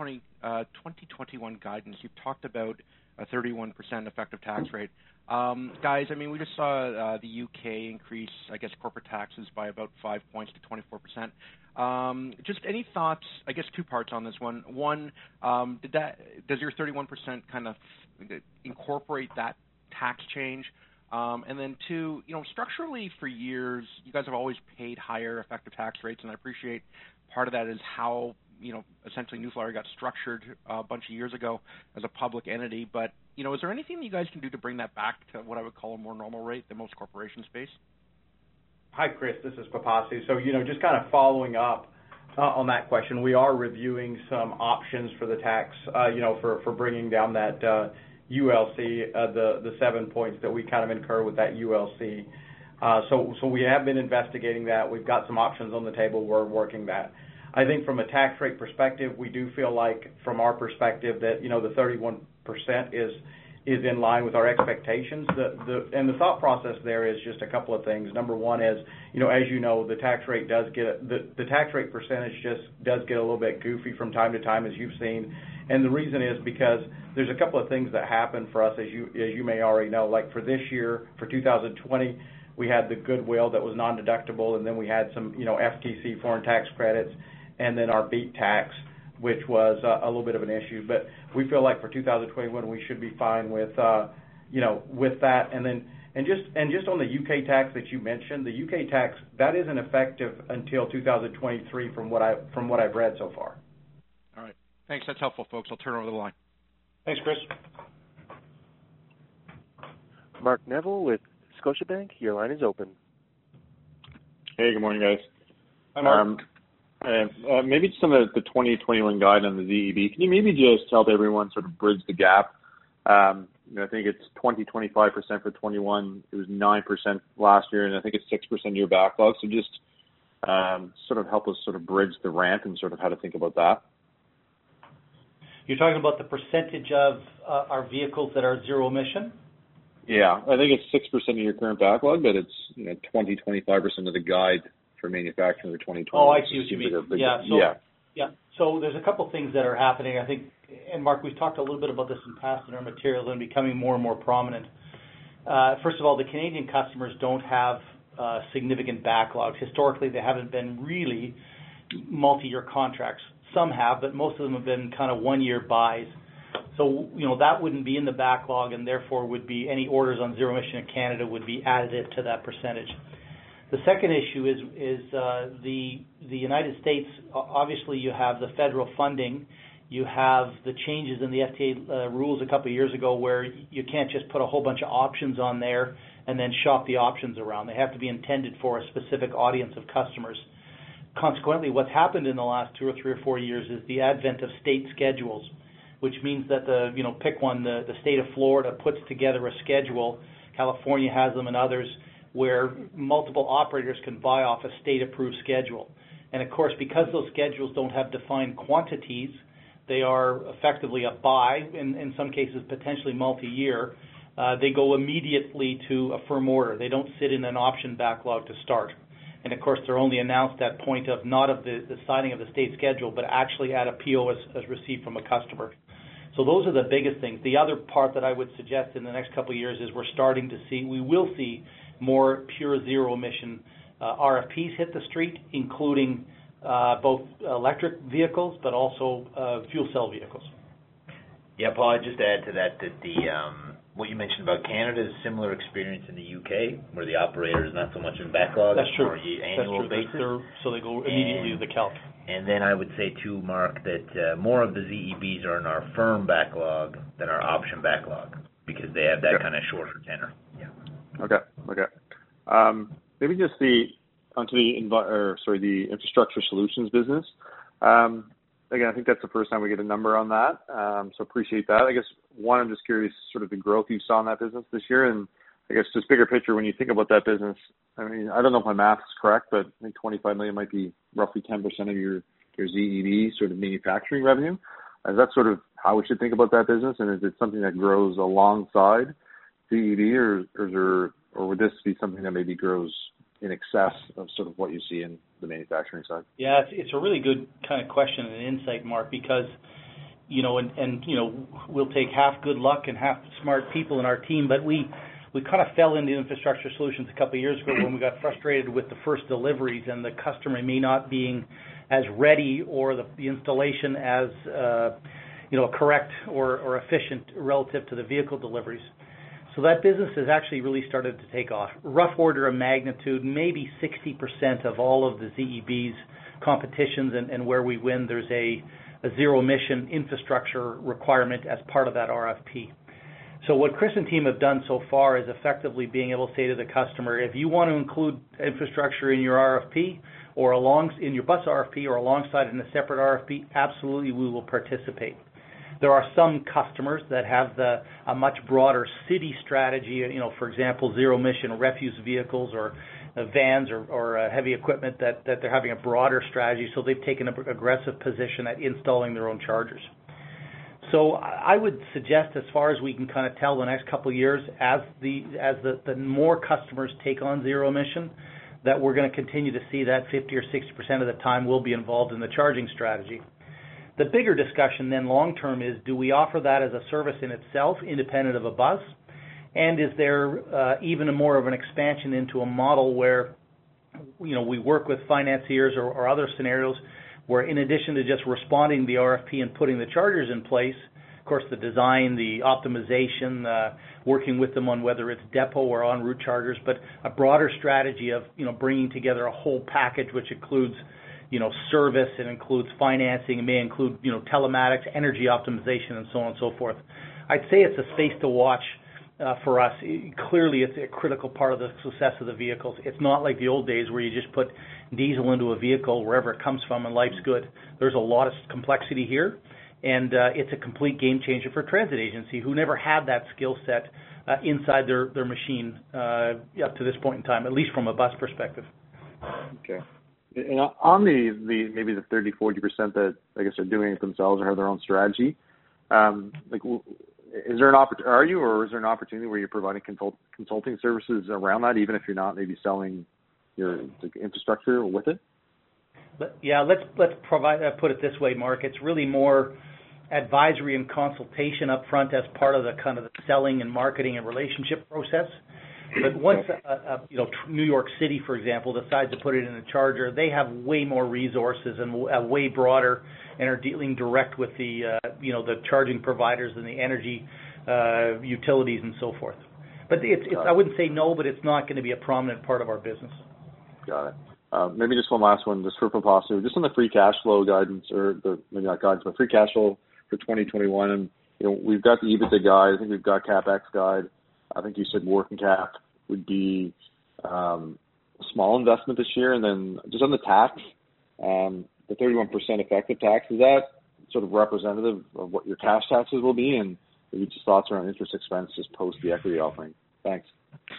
[SPEAKER 5] 2021 guidance, you've talked about a 31% effective tax rate. Guys, I mean, we just saw the UK increase, I guess, corporate taxes by about 5 points to 24%. Just any thoughts, I guess, two parts on this one. One, does your 31% kind of incorporate that tax change? And then two, structurally for years, you guys have always paid higher effective tax rates, and I appreciate part of that is how, essentially New Flyer got structured a bunch of years ago as a public entity. But, is there anything that you guys can do to bring that back to what I would call a more normal rate that most corporations face?
[SPEAKER 4] Hi, Chris. This is Pipasu. So, just kind of following up on that question, we are reviewing some options for the tax, for bringing down that ULC, the 7 points that we kind of incur with that ULC. So we have been investigating that. We've got some options on the table. We're working that. I think from a tax rate perspective, we do feel like, from our perspective, that the 31% is in line with our expectations. And the thought process there is just a couple of things. Number one is, as you know, the tax rate does get the tax rate percentage just does get a little bit goofy from time to time, as you've seen. And the reason is because there's a couple of things that happen for us, as you may already know. Like for this year, for 2020, we had the goodwill that was non-deductible, and then we had some, FTC foreign tax credits, and then our BEAT tax, which was a little bit of an issue. But we feel like for 2021, we should be fine with, with that. And just on the UK tax that you mentioned, the UK tax, that isn't effective until 2023 from what I've read so far.
[SPEAKER 5] All right. Thanks. That's helpful, folks. I'll turn over the line.
[SPEAKER 3] Thanks, Chris.
[SPEAKER 1] Mark Neville with Scotiabank, your line is open.
[SPEAKER 6] Hey, good morning, guys.
[SPEAKER 3] Hi, Mark.
[SPEAKER 6] Maybe just on the 2021 guide on the ZEB, can you maybe just help everyone sort of bridge the gap? I think it's 25% for 21. It was 9% last year, and I think it's 6% year backlog. So just sort of help us sort of bridge the ramp and sort of how to think about that.
[SPEAKER 3] You're talking about the percentage of our vehicles that are zero emission?
[SPEAKER 6] Yeah, I think it's 6% of your current backlog, but it's 20-25% of the guide for manufacturing for 2020.
[SPEAKER 3] Oh, I see what you mean. So there's a couple things that are happening, I think, and Mark, we've talked a little bit about this in past in our materials and becoming more and more prominent. First of all, the Canadian customers don't have significant backlogs. Historically, they haven't been really multi-year contracts. Some have, but most of them have been kind of one-year buys. So, that wouldn't be in the backlog, and therefore would be any orders on zero emission in Canada would be additive to that percentage. The second issue is the United States. Obviously, you have the federal funding. You have the changes in the FTA rules a couple of years ago where you can't just put a whole bunch of options on there and then shop the options around. They have to be intended for a specific audience of customers. Consequently, what's happened in the last 2 or 3 or 4 years is the advent of state schedules, which means that pick one, the state of Florida puts together a schedule. California has them and others, where multiple operators can buy off a state-approved schedule. And, of course, because those schedules don't have defined quantities, they are effectively a buy, in some cases potentially multi-year. They go immediately to a firm order. They don't sit in an option backlog to start. And, of course, they're only announced at point of not of the signing of the state schedule, but actually at a PO as received from a customer. So those are the biggest things. The other part that I would suggest in the next couple of years is we will see more pure zero emission RFPs hit the street, including both electric vehicles but also fuel cell vehicles.
[SPEAKER 2] Yeah, Paul, I'd just add to that the what you mentioned about Canada is similar experience in the UK, where the operator is not so much in backlog.
[SPEAKER 3] That's true.
[SPEAKER 2] Or annual basis.
[SPEAKER 3] So they go immediately to the calc.
[SPEAKER 2] And then I would say too, Mark, that more of the ZEBs are in our firm backlog than our option backlog because they have that kind of shorter tenor. Yeah.
[SPEAKER 6] Okay. Maybe just onto the infrastructure solutions business. Again, I think that's the first time we get a number on that, so appreciate that. I guess, one, I'm just curious sort of the growth you saw in that business this year, and I guess just bigger picture, when you think about that business, I mean, I don't know if my math is correct, but I think $25 million might be roughly 10% of your ZEB sort of manufacturing revenue. Is that sort of how we should think about that business, and is it something that grows alongside ZEB, or would this be something that maybe grows in excess of sort of what you see in the manufacturing side?
[SPEAKER 3] Yeah, it's a really good kind of question and insight, Mark, because, we'll take half good luck and half smart people in our team, but we kind of fell into infrastructure solutions a couple of years ago when we got frustrated with the first deliveries and the customer may not being as ready or the installation as correct or efficient relative to the vehicle deliveries. So that business has actually really started to take off. Rough order of magnitude, maybe 60% of all of the ZEB's competitions and where we win, there's a zero emission infrastructure requirement as part of that RFP. So what Chris and team have done so far is effectively being able to say to the customer, if you want to include infrastructure in your RFP or in your bus RFP or alongside in a separate RFP, absolutely we will participate. There are some customers that have a much broader city strategy, for example, zero emission refuse vehicles or vans or heavy equipment that they're having a broader strategy, so they've taken an aggressive position at installing their own chargers. So I would suggest, as far as we can kind of tell, the next couple of years, as the more customers take on zero emission, that we're going to continue to see that 50 or 60% of the time we'll be involved in the charging strategy. The bigger discussion then long-term is, do we offer that as a service in itself, independent of a bus? And is there even more of an expansion into a model where, we work with financiers or other scenarios where, in addition to just responding to the RFP and putting the chargers in place, of course, the design, the optimization, working with them on whether it's depot or en route chargers, but a broader strategy of, bringing together a whole package which includes service, it includes financing, it may include, telematics, energy optimization, and so on and so forth. I'd say it's a space to watch for us. Clearly, it's a critical part of the success of the vehicles. It's not like the old days where you just put diesel into a vehicle wherever it comes from and life's good. There's a lot of complexity here, and it's a complete game changer for transit agency who never had that skill set inside their machine up to this point in time, at least from a bus perspective.
[SPEAKER 6] Okay. And on the maybe the 30-40% that I guess are doing it themselves or have their own strategy, is there an opportunity where you're providing consulting services around that, even if you're not maybe selling your infrastructure with it?
[SPEAKER 3] Yeah, let's put it this way, Mark. It's really more advisory and consultation up front as part of the kind of the selling and marketing and relationship process. But once, New York City, for example, decides to put it in a charger, they have way more resources and way broader, and are dealing direct with the charging providers and the energy utilities and so forth. But I wouldn't say no, but it's not going to be a prominent part of our business. Got
[SPEAKER 6] it. Maybe just one last one, just for Pipasu, just on the free cash flow guidance, or maybe not guidance, but free cash flow for 2021. And we've got the EBITDA guide. I think we've got CapEx guide. I think you said working cap would be a small investment this year. And then just on the tax, the 31% effective tax, is that sort of representative of what your cash taxes will be? And maybe just thoughts around interest expense just post the equity offering. Thanks.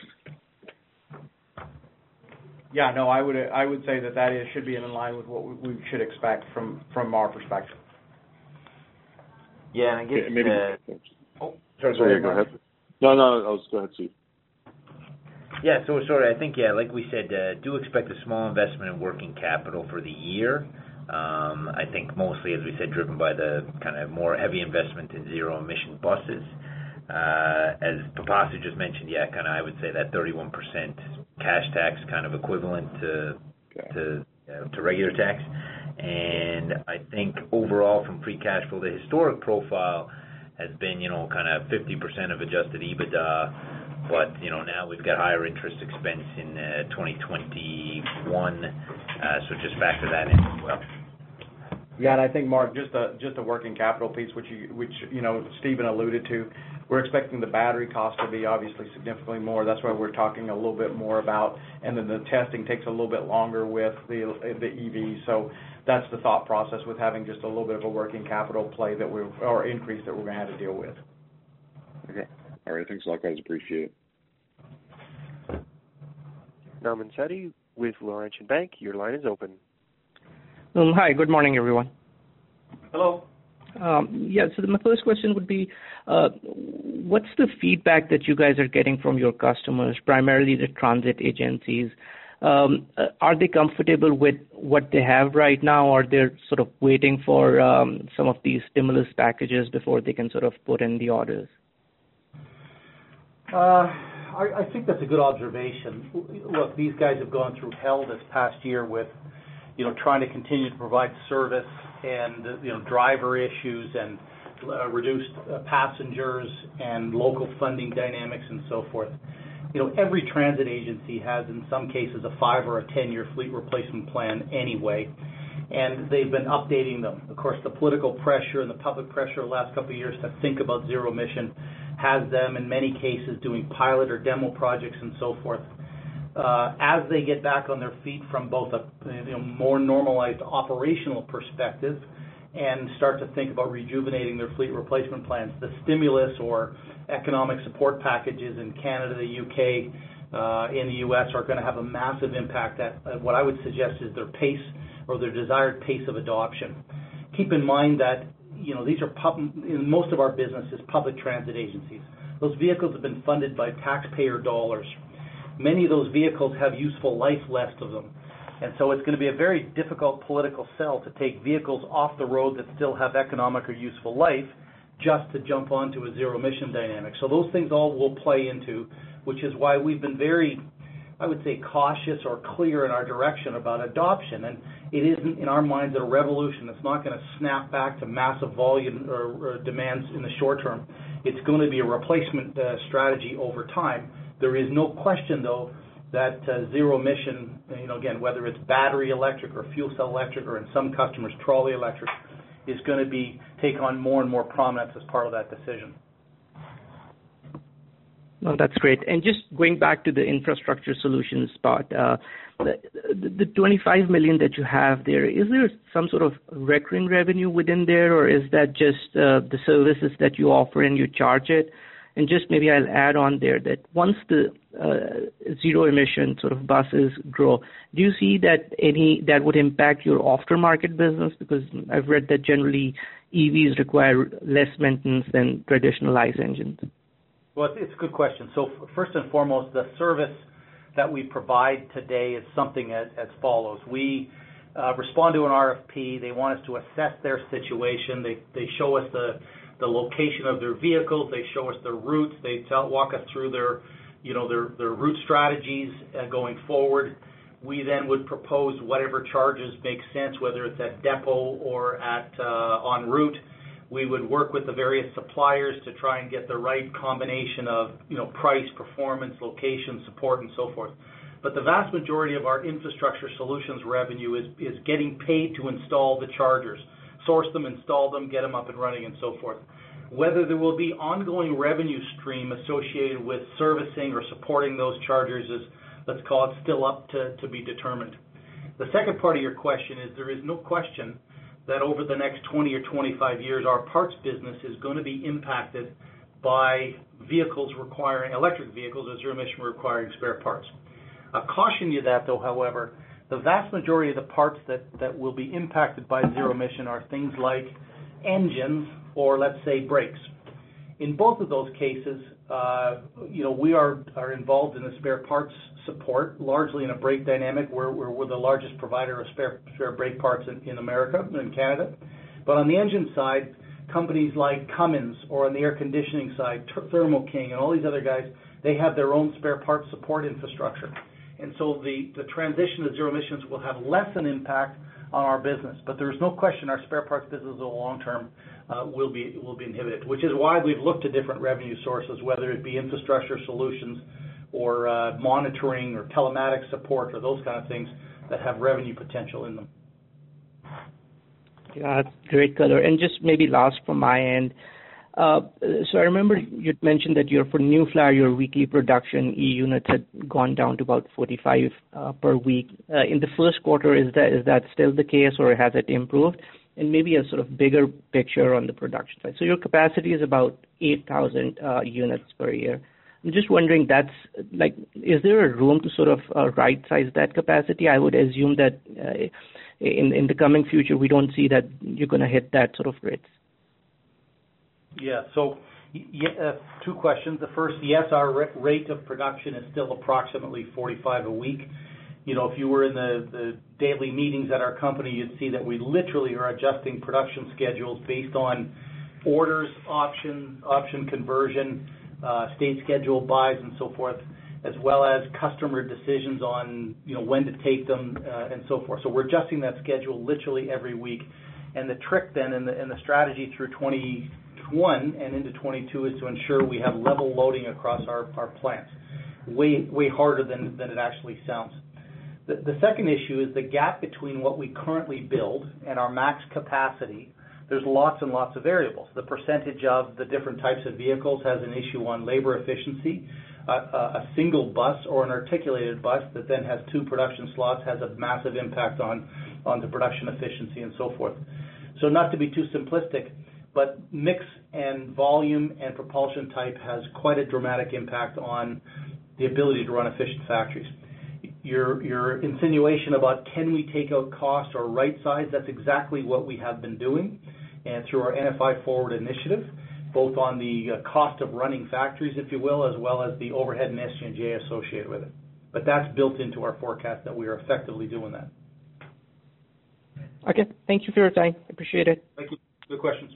[SPEAKER 4] Yeah, no, I would say that should be in line with what we should expect from our perspective.
[SPEAKER 2] Yeah, I guess
[SPEAKER 6] maybe.
[SPEAKER 4] Sorry,
[SPEAKER 6] go ahead. No, go ahead, Steve.
[SPEAKER 2] Yeah, so sorry, I think, like we said, do expect a small investment in working capital for the year, I think mostly, as we said, driven by the kind of more heavy investment in zero-emission buses. As Pipasu just mentioned, I would say that 31% cash tax kind of equivalent to regular tax. And I think overall from free cash flow, the historic profile has been, kind of 50% of adjusted EBITDA, but, now we've got higher interest expense in 2021, so just factor that in as well.
[SPEAKER 4] Yeah, and I think, Mark, just a working capital piece, which Stephen alluded to. We're expecting the battery cost to be obviously significantly more. That's why we're talking a little bit more about, and then the testing takes a little bit longer with the EV. So that's the thought process with having just a little bit of a working capital play or increase that we're going to have to deal with.
[SPEAKER 6] Okay. All right. Thanks a lot, guys. Appreciate it.
[SPEAKER 1] Nauman Sadi with Laurentian Bank, your line is open.
[SPEAKER 7] Hi, good morning, everyone.
[SPEAKER 4] Hello.
[SPEAKER 7] So my first question would be, what's the feedback that you guys are getting from your customers, primarily the transit agencies? Are they comfortable with what they have right now, or they're sort of waiting for some of these stimulus packages before they can sort of put in the orders?
[SPEAKER 3] I think that's a good observation. Look, these guys have gone through hell this past year with trying to continue to provide service and, driver issues and reduced passengers and local funding dynamics and so forth. Every transit agency has, in some cases, a 5 or a 10-year fleet replacement plan anyway, and they've been updating them. Of course, the political pressure and the public pressure the last couple of years to think about zero emission has them, in many cases, doing pilot or demo projects and so forth. As they get back on their feet from both a more normalized operational perspective and start to think about rejuvenating their fleet replacement plans, the stimulus or economic support packages in Canada, the UK, in the US are going to have a massive impact at what I would suggest is their pace or their desired pace of adoption. Keep in mind that these are in most of our business is public transit agencies. Those vehicles have been funded by taxpayer dollars. Many of those vehicles have useful life left of them. And so it's going to be a very difficult political sell to take vehicles off the road that still have economic or useful life just to jump onto a zero-emission dynamic. So those things all will play into, which is why we've been very, I would say, cautious or clear in our direction about adoption. And it isn't, in our minds, a revolution. It's not going to snap back to massive volume or demands in the short term. It's going to be a replacement strategy over time. There is no question, though, that zero emission, again, whether it's battery electric or fuel cell electric or in some customers trolley electric, is going to take on more and more prominence as part of that decision.
[SPEAKER 7] Well, that's great. And just going back to the infrastructure solutions part, the 25 million that you have there, is there some sort of recurring revenue within there, or is that just the services that you offer and you charge it? And just maybe I'll add on there that once the zero emission sort of buses grow, do you see that would impact your aftermarket business? Because I've read that generally EVs require less maintenance than traditional ICE engines.
[SPEAKER 3] Well, it's a good question. So first and foremost, the service that we provide today is something as follows. We respond to an RFP. They want us to assess their situation. They show us the location of their vehicles. They show us their routes. They walk us through their route strategies going forward. We then would propose whatever charges make sense, whether it's at depot or at en route. We would work with the various suppliers to try and get the right combination of price, performance, location, support, and so forth. But the vast majority of our infrastructure solutions revenue is getting paid to install the chargers, source them, install them, get them up and running, and so forth. Whether there will be ongoing revenue stream associated with servicing or supporting those chargers is, let's call it, still up to be determined. The second part of your question is there is no question that over the next 20 or 25 years, our parts business is going to be impacted by electric vehicles or zero emission requiring spare parts. I'll caution you that, though, however, the vast majority of the parts that will be impacted by zero emission are things like engines or, let's say, brakes. In both of those cases, we are involved in the spare parts support, largely in a brake dynamic. We're the largest provider of spare brake parts in America, in Canada. But on the engine side, companies like Cummins, or on the air conditioning side, Thermo King, and all these other guys, they have their own spare parts support infrastructure. And so the transition to zero emissions will have less an impact on our business. But there's no question our spare parts business in the long term will be inhibited, which is why we've looked at different revenue sources, whether it be infrastructure solutions or monitoring or telematics support or those kind of things that have revenue potential in them.
[SPEAKER 7] Yeah, great color. And just maybe last from my end. So I remember you'd mentioned that for New Flyer, your weekly production e-units had gone down to about 45 per week. In the first quarter, is that still the case, or has it improved? And maybe a sort of bigger picture on the production side. So your capacity is about 8,000 units per year. I'm just wondering, is there a room to sort of right-size that capacity? I would assume that in the coming future, we don't see that you're going to hit that sort of rates.
[SPEAKER 3] Yeah, so two questions. The first, yes, our rate of production is still approximately 45 a week. If you were in the daily meetings at our company, you'd see that we literally are adjusting production schedules based on orders, option conversion, state schedule buys, and so forth, as well as customer decisions on when to take them and so forth. So we're adjusting that schedule literally every week. And the trick then and the strategy through 21 and into 22 is to ensure we have level loading across our plants. Way harder than it actually sounds. The second issue is the gap between what we currently build and our max capacity. There's lots and lots of variables. The percentage of the different types of vehicles has an issue on labor efficiency. A single bus or an articulated bus that then has two production slots has a massive impact on the production efficiency and so forth. So not to be too simplistic, but mix and volume and propulsion type has quite a dramatic impact on the ability to run efficient factories. Your insinuation about can we take out cost or right size, that's exactly what we have been doing, and through our NFI Forward initiative, both on the cost of running factories, if you will, as well as the overhead and SG&J associated with it. But that's built into our forecast that we are effectively doing that.
[SPEAKER 7] Okay, thank you for your time. Appreciate it.
[SPEAKER 3] Thank you. Good questions.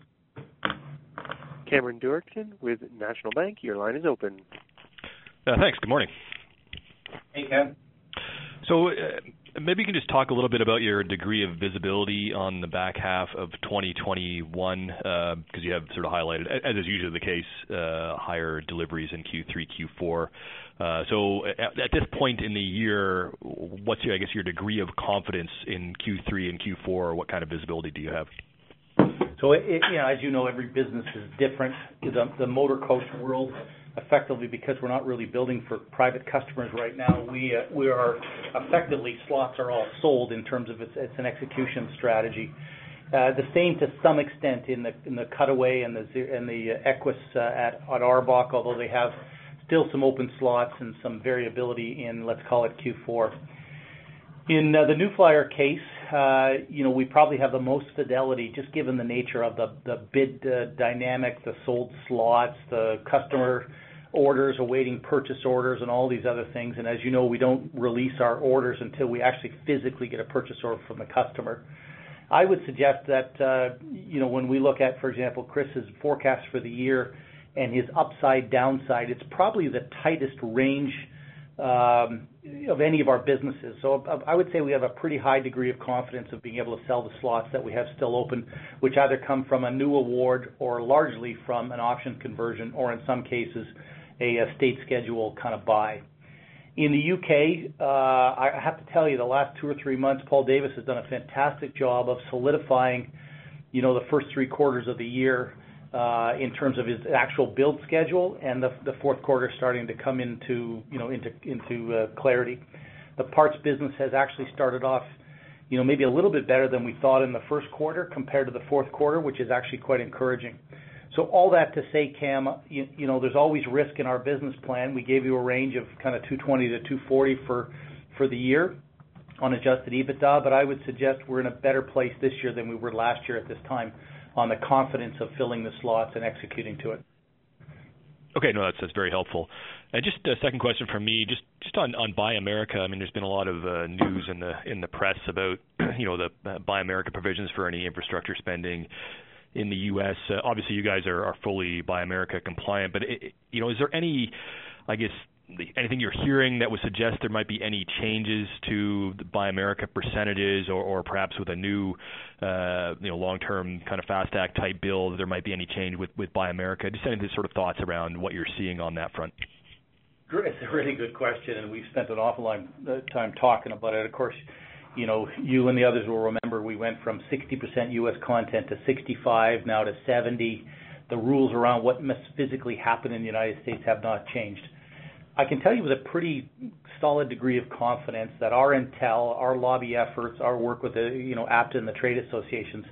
[SPEAKER 1] Cameron Durkin with National Bank, your line is open.
[SPEAKER 8] Thanks. Good morning.
[SPEAKER 3] Hey, Cam.
[SPEAKER 8] So maybe you can just talk a little bit about your degree of visibility on the back half of 2021, because you have sort of highlighted, as is usually the case, higher deliveries in Q3, Q4. So at this point in the year, what's your degree of confidence in Q3 and Q4? What kind of visibility do you have?
[SPEAKER 3] So, as you know, every business is different. The motor coach world, effectively, because we're not really building for private customers right now, we are effectively, slots are all sold in terms of it's an execution strategy. The same to some extent in the Cutaway and the Equus at ARBOC, although they have still some open slots and some variability in, let's call it, Q4. In the New Flyer case, we probably have the most fidelity, just given the nature of the bid dynamic, the sold slots, the customer orders, awaiting purchase orders, and all these other things. And as you know, we don't release our orders until we actually physically get a purchase order from the customer. I would suggest that, when we look at, for example, Chris's forecast for the year and his upside downside, it's probably the tightest range of any of our businesses. So I would say we have a pretty high degree of confidence of being able to sell the slots that we have still open, which either come from a new award or largely from an option conversion, or in some cases a state schedule kind of buy. In the UK, I have to tell you, the last 2 or 3 months, Paul Davis has done a fantastic job of solidifying, the first 3 quarters of the year in terms of his actual build schedule, and the fourth quarter starting to come into clarity. The parts business has actually started off, maybe a little bit better than we thought in the first quarter compared to the fourth quarter, which is actually quite encouraging. So all that to say, Cam, there's always risk in our business plan. We gave you a range of kind of 220 to 240 for the year on adjusted EBITDA, but I would suggest we're in a better place this year than we were last year at this time on the confidence of filling the slots and executing to it.
[SPEAKER 8] Okay, no, that's very helpful. And just a second question from me, just on Buy America. I mean, there's been a lot of news in the press about the Buy America provisions for any infrastructure spending in the U.S. Obviously, you guys are fully Buy America compliant, but is there any, I guess, anything you're hearing that would suggest there might be any changes to the Buy America percentages, or perhaps with a new, long-term kind of FAST Act type bill, there might be any change with Buy America? Just any sort of thoughts around what you're seeing on that front.
[SPEAKER 3] It's a really good question, and we've spent an awful lot of time talking about it. Of course, you and the others will remember we went from 60% U.S. content to 65, now to 70. The rules around what must physically happen in the United States have not changed. I can tell you with a pretty solid degree of confidence that our intel, our lobby efforts, our work with the APTA and the trade associations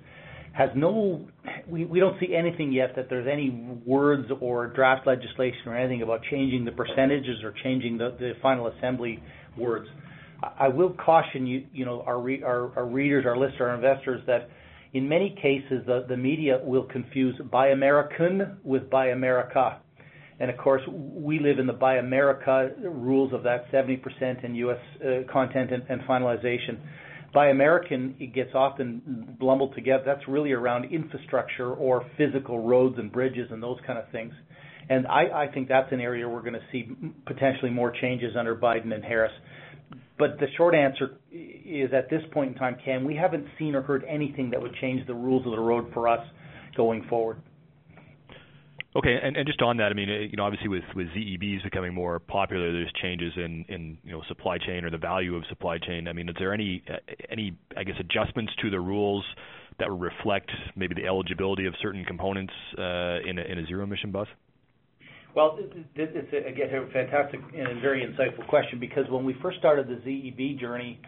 [SPEAKER 3] we don't see anything yet that there's any words or draft legislation or anything about changing the percentages or changing the final assembly words. I will caution our readers, our listeners, our investors that in many cases the media will confuse Buy American with Buy America. And of course, we live in the Buy America rules of that 70% in U.S. content and finalization. Buy American, it gets often lumbled together. That's really around infrastructure or physical roads and bridges and those kind of things. And I think that's an area we're going to see potentially more changes under Biden and Harris. But the short answer is at this point in time, Ken, we haven't seen or heard anything that would change the rules of the road for us going forward.
[SPEAKER 8] Okay, and just on that, I mean, obviously with ZEBs becoming more popular, there's changes in supply chain or the value of supply chain. I mean, is there any I guess adjustments to the rules that will reflect maybe the eligibility of certain components in a zero emission bus?
[SPEAKER 3] Well, it's again a fantastic and very insightful question, because when we first started the ZEB journey,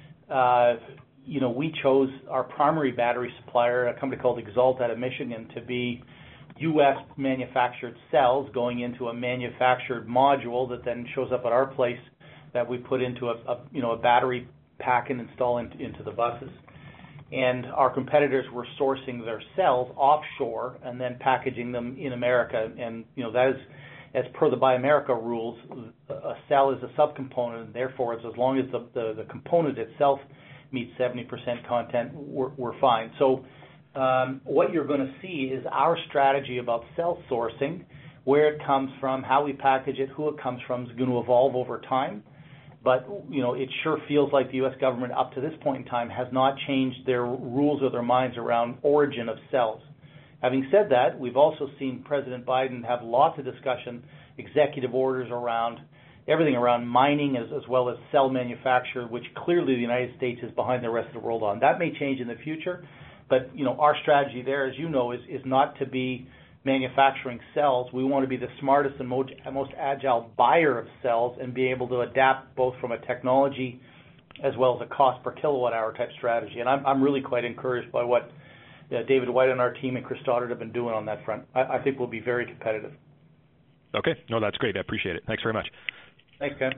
[SPEAKER 3] we chose our primary battery supplier, a company called Exalt out of Michigan, to be U.S. manufactured cells going into a manufactured module that then shows up at our place that we put into a battery pack and install into the buses. And our competitors were sourcing their cells offshore and then packaging them in America. And that is, as per the Buy America rules, a cell is a subcomponent, and therefore, as long as the component itself meets 70% content, we're fine. So what you're going to see is our strategy about cell sourcing, where it comes from, how we package it, who it comes from, is going to evolve over time. But, it sure feels like the U.S. government up to this point in time has not changed their rules or their minds around origin of cells. Having said that, we've also seen President Biden have lots of discussion, executive orders around everything around mining as well as cell manufacture, which clearly the United States is behind the rest of the world on. That may change in the future. But, our strategy there, as you know, is not to be manufacturing cells. We want to be the smartest and most agile buyer of cells and be able to adapt both from a technology as well as a cost per kilowatt hour type strategy. And I'm really quite encouraged by what David White and our team and Chris Stoddard have been doing on that front. I think we'll be very competitive.
[SPEAKER 8] Okay. No, that's great. I appreciate it. Thanks very much.
[SPEAKER 3] Thanks, Ken.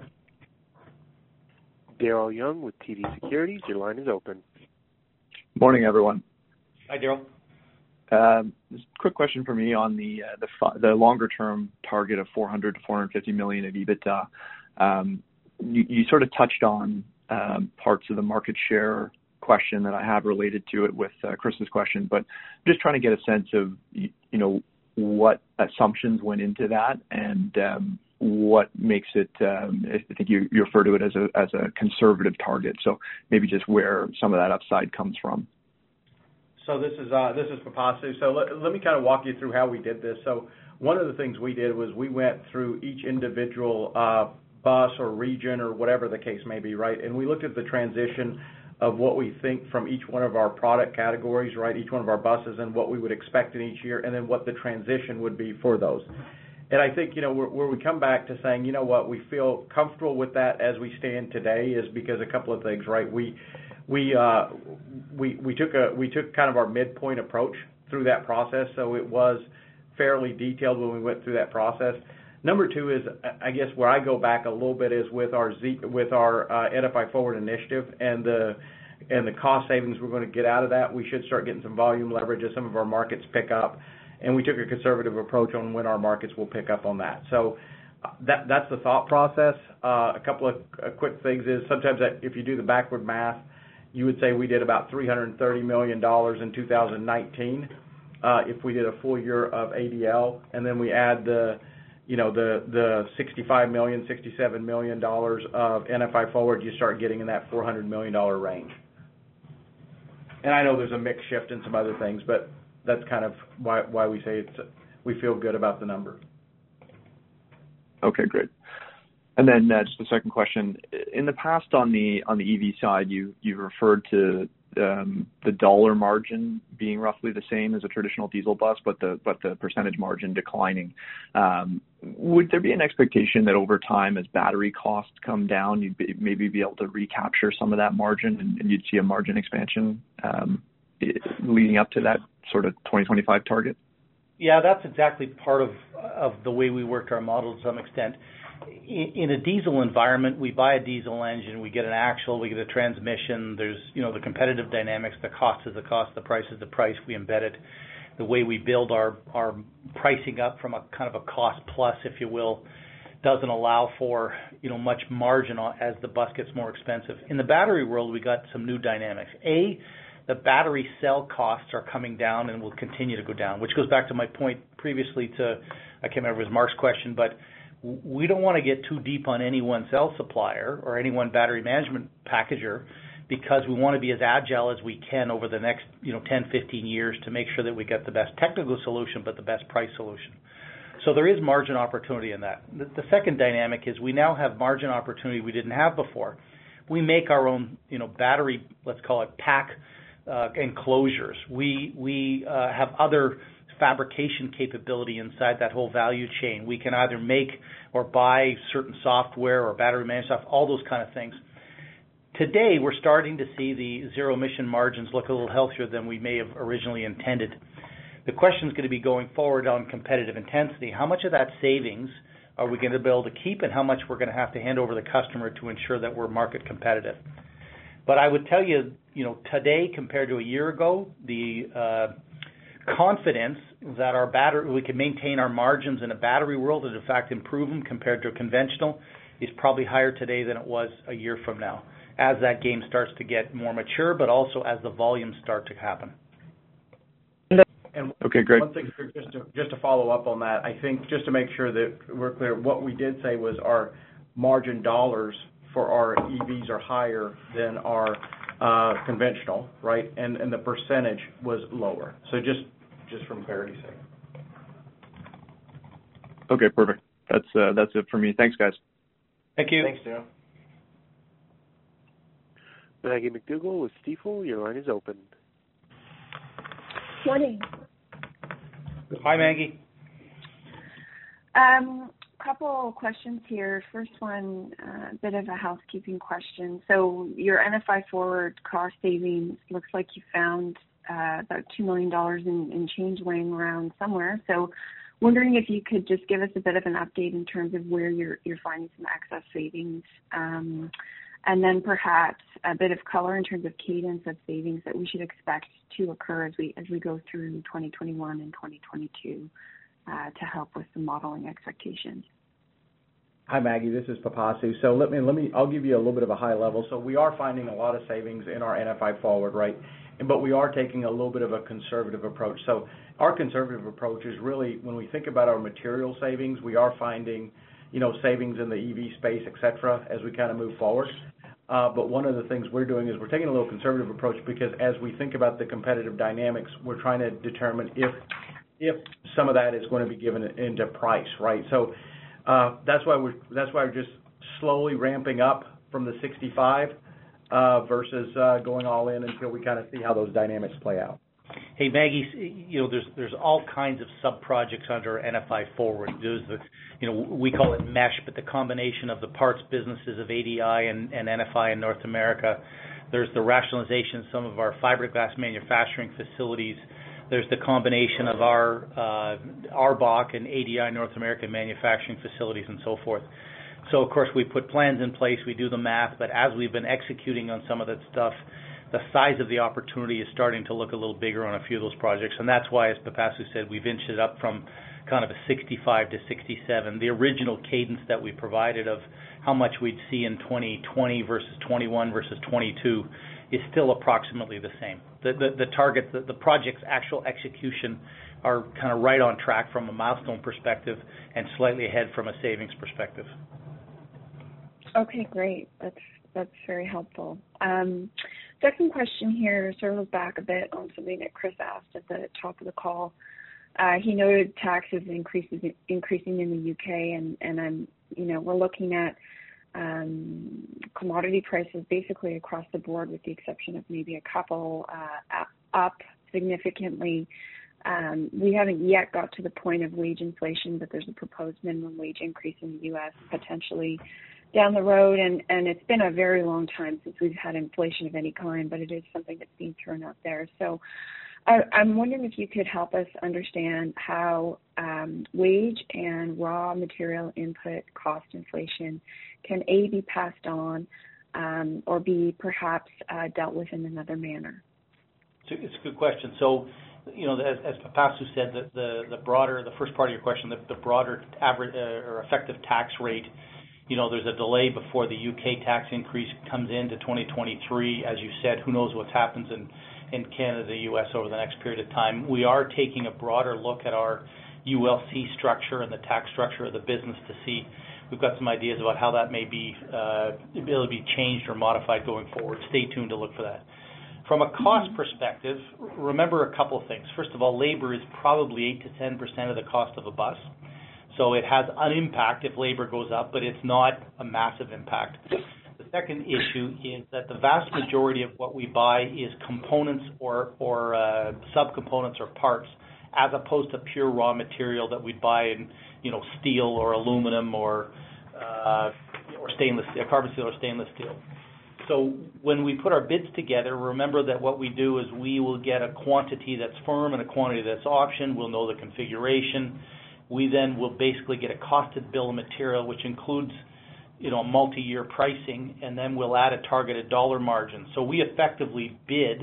[SPEAKER 1] Daryl Young with TD Securities, your line is open.
[SPEAKER 9] Morning, everyone.
[SPEAKER 3] Hi, Daryl.
[SPEAKER 9] Just a quick question for me on the longer-term target of 400 to 450 million of EBITDA. You sort of touched on parts of the market share question that I have related to it with Chris's question, but just trying to get a sense of what assumptions went into that and what makes it. I think you refer to it as a conservative target. So maybe just where some of that upside comes from.
[SPEAKER 4] So this is Pipasu. So let me kind of walk you through how we did this. So one of the things we did was we went through each individual bus or region or whatever the case may be, right? And we looked at the transition of what we think from each one of our product categories, right? Each one of our buses and what we would expect in each year, and then what the transition would be for those. And I think, where we come back to saying, we feel comfortable with that as we stand today is because a couple of things, right? We took kind of our midpoint approach through that process, so it was fairly detailed when we went through that process. Number two is, I guess, where I go back a little bit is with our NFI Forward initiative and the cost savings we're going to get out of that. We should start getting some volume leverage as some of our markets pick up. and we took a conservative approach on when our markets will pick up on that. So that's the thought process. A couple of quick things is sometimes if you do the backward math, you would say we did about $330 million in 2019 if we did a full year of ADL, and then we add the $65 million, $67 million of NFI Forward, you start getting in that $400 million range. And I know there's a mix shift and some other things, but that's kind of why we say we feel good about the number.
[SPEAKER 9] Okay, great. And then just a second question. In the past on the EV side, you referred to the dollar margin being roughly the same as a traditional diesel bus, but the percentage margin declining. Would there be an expectation that over time, as battery costs come down, you'd maybe be able to recapture some of that margin, and you'd see a margin expansion leading up to that sort of 2025 target?
[SPEAKER 3] Yeah, that's exactly part of the way we worked our model to some extent. In a diesel environment, we buy a diesel engine, we get an axle, we get a transmission, there's, the competitive dynamics, the cost is the cost, the price is the price, we embed it. The way we build our pricing up from a kind of a cost plus, if you will, doesn't allow for, much margin as the bus gets more expensive. In the battery world, we got some new dynamics. The battery cell costs are coming down and will continue to go down, which goes back to my point previously I can't remember, it was Mark's question, but we don't want to get too deep on any one cell supplier or any one battery management packager, because we want to be as agile as we can over the next 10, 15 years to make sure that we get the best technical solution but the best price solution. So there is margin opportunity in that. The second dynamic is we now have margin opportunity we didn't have before. We make our own battery, let's call it pack enclosures. We have other fabrication capability inside that whole value chain. We can either make or buy certain software or battery management software, all those kind of things. Today, we're starting to see the zero emission margins look a little healthier than we may have originally intended. The question is going to be going forward on competitive intensity. How much of that savings are we going to be able to keep, and how much we're going to have to hand over to the customer to ensure that we're market competitive? But I would tell you, today compared to a year ago, the confidence that we can maintain our margins in a battery world and in fact improve them compared to a conventional is probably higher today than it was a year from now, as that game starts to get more mature, but also as the volumes start to happen.
[SPEAKER 4] And
[SPEAKER 9] okay, great.
[SPEAKER 4] One thing, just to follow up on that, I think just to make sure that we're clear, what we did say was our margin dollars for our EVs are higher than our conventional, right? And the percentage was lower. So just from clarity's sake.
[SPEAKER 9] Okay, perfect. That's it for me. Thanks, guys.
[SPEAKER 3] Thank you.
[SPEAKER 4] Thanks, Dale.
[SPEAKER 1] Maggie McDougall with Stifel, your line is open.
[SPEAKER 10] Morning.
[SPEAKER 3] Hi, Maggie.
[SPEAKER 10] Couple questions here. First one, a bit of a housekeeping question. So your NFI Forward cost savings, looks like you found about $2 million in change laying around somewhere. So wondering if you could just give us a bit of an update in terms of where you're finding some excess savings, and then perhaps a bit of color in terms of cadence of savings that we should expect to occur as we go through 2021 and 2022 to help with the modeling expectations.
[SPEAKER 4] Hi, Maggie. This is Pipasu. So I'll give you a little bit of a high level. So we are finding a lot of savings in our NFI Forward, right? But we are taking a little bit of a conservative approach. So our conservative approach is really, when we think about our material savings, we are finding, savings in the EV space, et cetera, as we kind of move forward. But one of the things we're doing is we're taking a little conservative approach, because as we think about the competitive dynamics, we're trying to determine if some of that is going to be given into price, right? So that's why we're just slowly ramping up from the 65 versus going all in until we kind of see how those dynamics play out.
[SPEAKER 3] Hey, Maggie, there's all kinds of sub-projects under NFI Forward. There's we call it mesh, but the combination of the parts businesses of ADI and NFI in North America. There's the rationalization of some of our fiberglass manufacturing facilities. There's the combination of our ARBOC and ADI North American manufacturing facilities and so forth. So, of course, we put plans in place, we do the math, but as we've been executing on some of that stuff, the size of the opportunity is starting to look a little bigger on a few of those projects, and that's why, as Pipasu said, we've inched it up from kind of a 65 to 67. The original cadence that we provided of how much we'd see in 2020 versus 21 versus 22 is still approximately the same. The target, the project's actual execution are kind of right on track from a milestone perspective and slightly ahead from a savings perspective.
[SPEAKER 10] Okay, great. That's very helpful. Second question here circles back a bit on something that Chris asked at the top of the call. He noted taxes increasing in the UK, and we're looking at commodity prices basically across the board, with the exception of maybe a couple up significantly. We haven't yet got to the point of wage inflation, but there's a proposed minimum wage increase in the U.S. potentially down the road, and it's been a very long time since we've had inflation of any kind, but it is something that's being thrown out there. So I'm wondering if you could help us understand how wage and raw material input cost inflation can A, be passed on, or B, perhaps dealt with in another manner.
[SPEAKER 3] It's a good question. So, as Pipasu said, the first part of your question, the broader average or effective tax rate, there's a delay before the UK tax increase comes into 2023. As you said, who knows what happens in Canada, the US over the next period of time. We are taking a broader look at our ULC structure and the tax structure of the business to see. We've got some ideas about how that may be able to be changed or modified going forward. Stay tuned to look for that. From a cost perspective, remember a couple of things. First of all, labor is probably 8 to 10% of the cost of a bus. So it has an impact if labor goes up, but it's not a massive impact. The second issue is that the vast majority of what we buy is components or subcomponents or parts, as opposed to pure raw material that we'd buy in, steel or aluminum or stainless steel, carbon steel or stainless steel. So when we put our bids together, remember that what we do is we will get a quantity that's firm and a quantity that's option. We'll know the configuration. We then will basically get a costed bill of material, which includes, multi-year pricing, and then we'll add a targeted dollar margin. So we effectively bid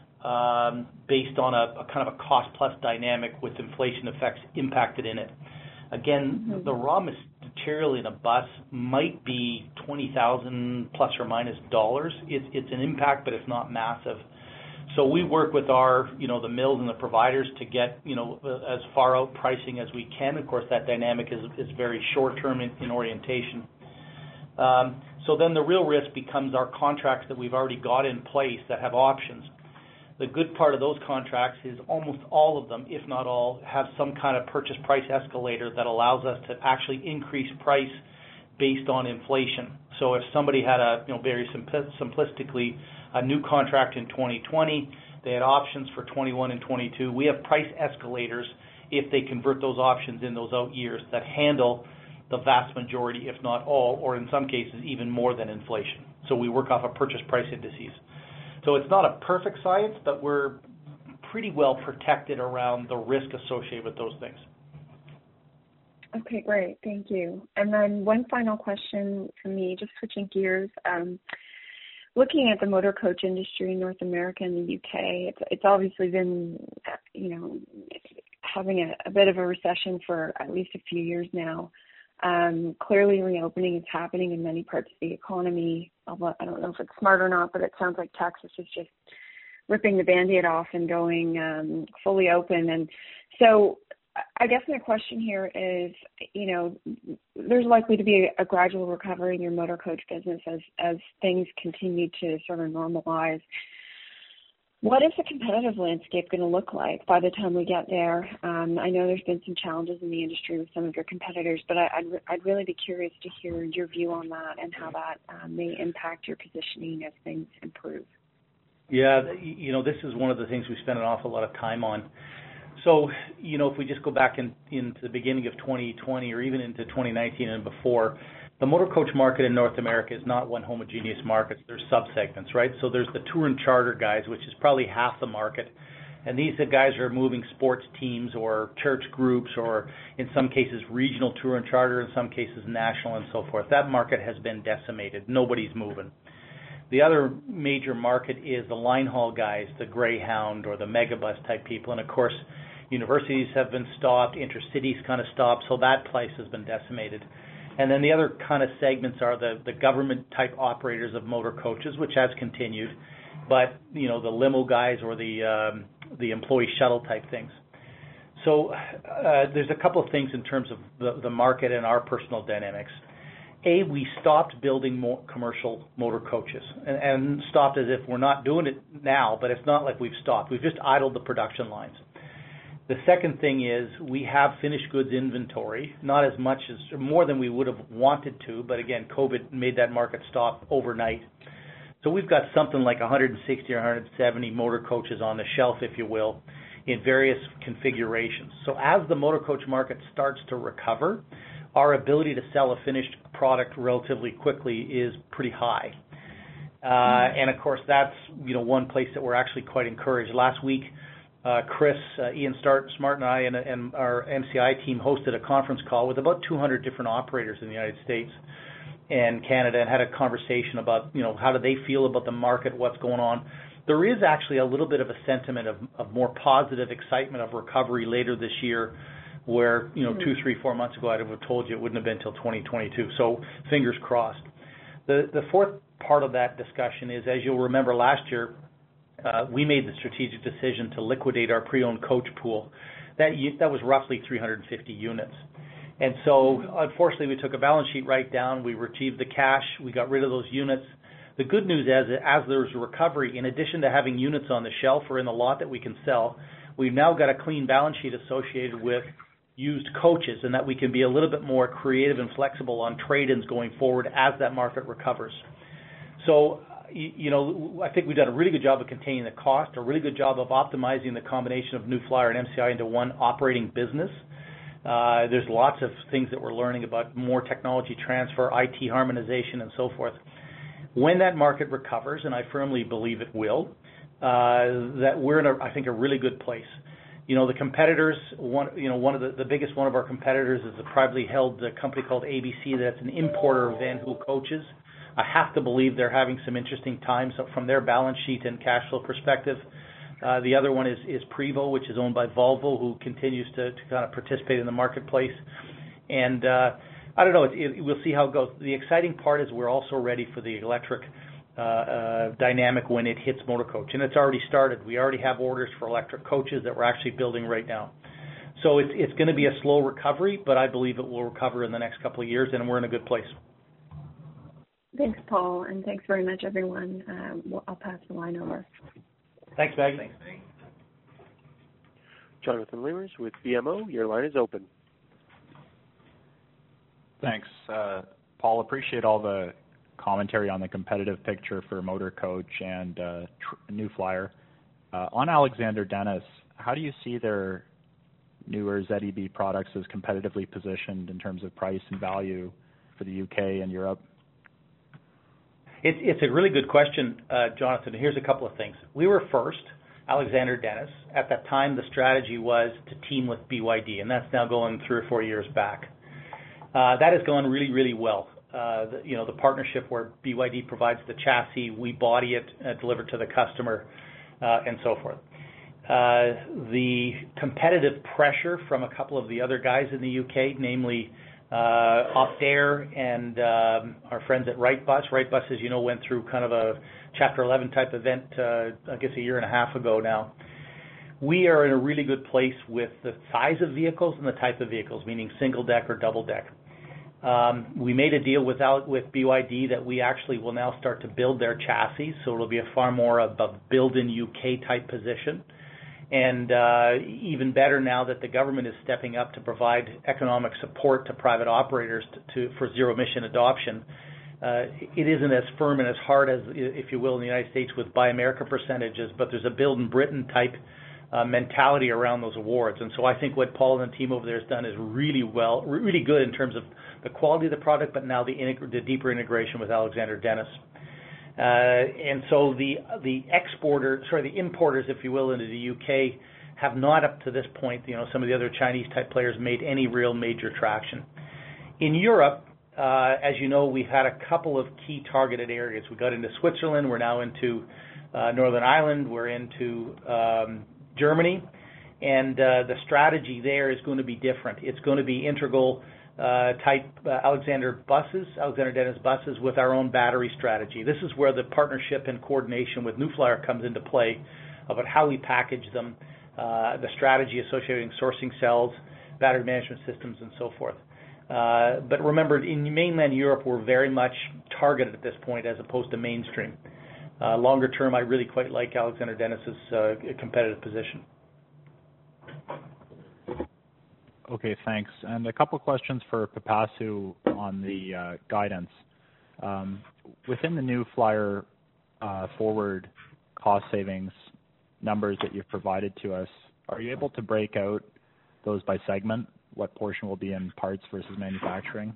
[SPEAKER 3] based on a kind of a cost-plus dynamic with inflation effects impacted in it. Again, the raw material in a bus might be $20,000 plus or minus dollars. It's an impact, but it's not massive. So we work with our, the mills and the providers to get, as far out pricing as we can. Of course, that dynamic is very short-term in orientation. So then the real risk becomes our contracts that we've already got in place that have options. The good part of those contracts is almost all of them, if not all, have some kind of purchase price escalator that allows us to actually increase price based on inflation. So if somebody had very simplistically, a new contract in 2020, they had options for 21 and 22. We have price escalators if they convert those options in those out years that handle the vast majority, if not all, or in some cases even more than inflation. So we work off of purchase price indices. So it's not a perfect science, but we're pretty well protected around the risk associated with those things.
[SPEAKER 10] Okay, great. Thank you. And then one final question from me, just switching gears. Looking at the motor coach industry in North America and the UK, it's obviously been, having a bit of a recession for at least a few years now. Clearly reopening is happening in many parts of the economy. Although I don't know if it's smart or not, but it sounds like Texas is just ripping the Band-Aid off and going fully open. And so I guess my question here is, there's likely to be a gradual recovery in your motor coach business as things continue to sort of normalize. What is the competitive landscape going to look like by the time we get there? I know there's been some challenges in the industry with some of your competitors, but I'd really be curious to hear your view on that and how that may impact your positioning as things improve.
[SPEAKER 3] Yeah, this is one of the things we spend an awful lot of time on. So, if we just go back into the beginning of 2020 or even into 2019 and before, the motor coach market in North America is not one homogeneous market. There's subsegments, right? So there's the tour and charter guys, which is probably half the market. And these guys are moving sports teams or church groups or in some cases regional tour and charter, in some cases national and so forth. That market has been decimated. Nobody's moving. The other major market is the line haul guys, the Greyhound or the Megabus type people. And of course, universities have been stopped, intercities kind of stopped, so that place has been decimated. And then the other kind of segments are the government type operators of motor coaches, which has continued, but the limo guys or the employee shuttle type things. So there's a couple of things in terms of the market and our personal dynamics. We stopped building more commercial motor coaches, and stopped as if we're not doing it now, but it's not like we've stopped. We've just idled the production lines. The second thing is we have finished goods inventory, not as much as more than we would have wanted to, but again, COVID made that market stop overnight. So we've got something like 160 or 170 motor coaches on the shelf, if you will, in various configurations. So as the motor coach market starts to recover, our ability to sell a finished product relatively quickly is pretty high. And of course, that's one place that we're actually quite encouraged. Last week, Chris, Ian Smart and I and our MCI team hosted a conference call with about 200 different operators in the United States and Canada, and had a conversation about how do they feel about the market, what's going on. There is actually a little bit of a sentiment of more positive excitement of recovery later this year, where 2, 3, 4 months ago I'd have told you it wouldn't have been until 2022. So fingers crossed. The fourth part of that discussion is, as you'll remember last year, we made the strategic decision to liquidate our pre-owned coach pool. That was roughly 350 units. And so unfortunately we took a balance sheet write down, we retrieved the cash, we got rid of those units. The good news is, as there's a recovery, in addition to having units on the shelf or in the lot that we can sell, we've now got a clean balance sheet associated with used coaches, and that we can be a little bit more creative and flexible on trade-ins going forward as that market recovers. So, I think we've done a really good job of containing the cost, a really good job of optimizing the combination of New Flyer and MCI into one operating business. There's lots of things that we're learning about more technology transfer, IT harmonization, and so forth. When that market recovers, and I firmly believe it will, that we're in a really good place. The competitors, one of the biggest one of our competitors is a privately held company called ABC that's an importer of Van Hool coaches. I have to believe they're having some interesting times from their balance sheet and cash flow perspective. The other one is Prevost, which is owned by Volvo, who continues to kind of participate in the marketplace. And I don't know, we'll see how it goes. The exciting part is we're also ready for the electric dynamic when it hits motor coach, and it's already started. We already have orders for electric coaches that we're actually building right now. So it's going to be a slow recovery, but I believe it will recover in the next couple of years, and we're in a good place.
[SPEAKER 10] Thanks, Paul, and thanks very much, everyone. I'll pass the line over.
[SPEAKER 3] Thanks, Maggie.
[SPEAKER 1] Jonathan Lemers with BMO, your line is open.
[SPEAKER 11] Thanks. Paul, appreciate all the commentary on the competitive picture for Motor Coach and New Flyer. On Alexander Dennis, how do you see their newer ZEB products as competitively positioned in terms of price and value for the UK and Europe?
[SPEAKER 3] It's a really good question, Jonathan. Here's a couple of things. We were first, Alexander Dennis. At that time, the strategy was to team with BYD, and that's now going 3 or 4 years back. That has gone really, really well. The partnership where BYD provides the chassis, we body it, deliver to the customer, and so forth. The competitive pressure from a couple of the other guys in the UK, namely Optare and our friends at Wrightbus. Wrightbus, as you know, went through kind of a Chapter 11 type event, I guess a year and a half ago now. We are in a really good place with the size of vehicles and the type of vehicles, meaning single deck or double deck. We made a deal with BYD that we actually will now start to build their chassis, so it'll be a far more of a build-in UK type position. And even better now that the government is stepping up to provide economic support to private operators for zero-emission adoption, it isn't as firm and as hard as, if you will, in the United States with Buy America percentages, but there's a Build in Britain type mentality around those awards. And so I think what Paul and the team over there has done is really good in terms of the quality of the product, but now the deeper integration with Alexander Dennis. And so the importers, if you will, into the UK have not up to this point, some of the other Chinese type players made any real major traction. In Europe, as you know, we've had a couple of key targeted areas. We got into Switzerland. We're now into Northern Ireland. We're into Germany. And the strategy there is going to be different. It's going to be integral type Alexander Dennis buses with our own battery strategy. This is where the partnership and coordination with New Flyer comes into play about how we package them, the strategy associated with sourcing cells, battery management systems, and so forth. But remember, in mainland Europe, we're very much targeted at this point as opposed to mainstream. Longer term, I really quite like Alexander Dennis's competitive position.
[SPEAKER 11] Okay, thanks. And a couple questions for Pipasu on the guidance. Within the New Flyer forward cost savings numbers that you've provided to us, are you able to break out those by segment? What portion will be in parts versus manufacturing?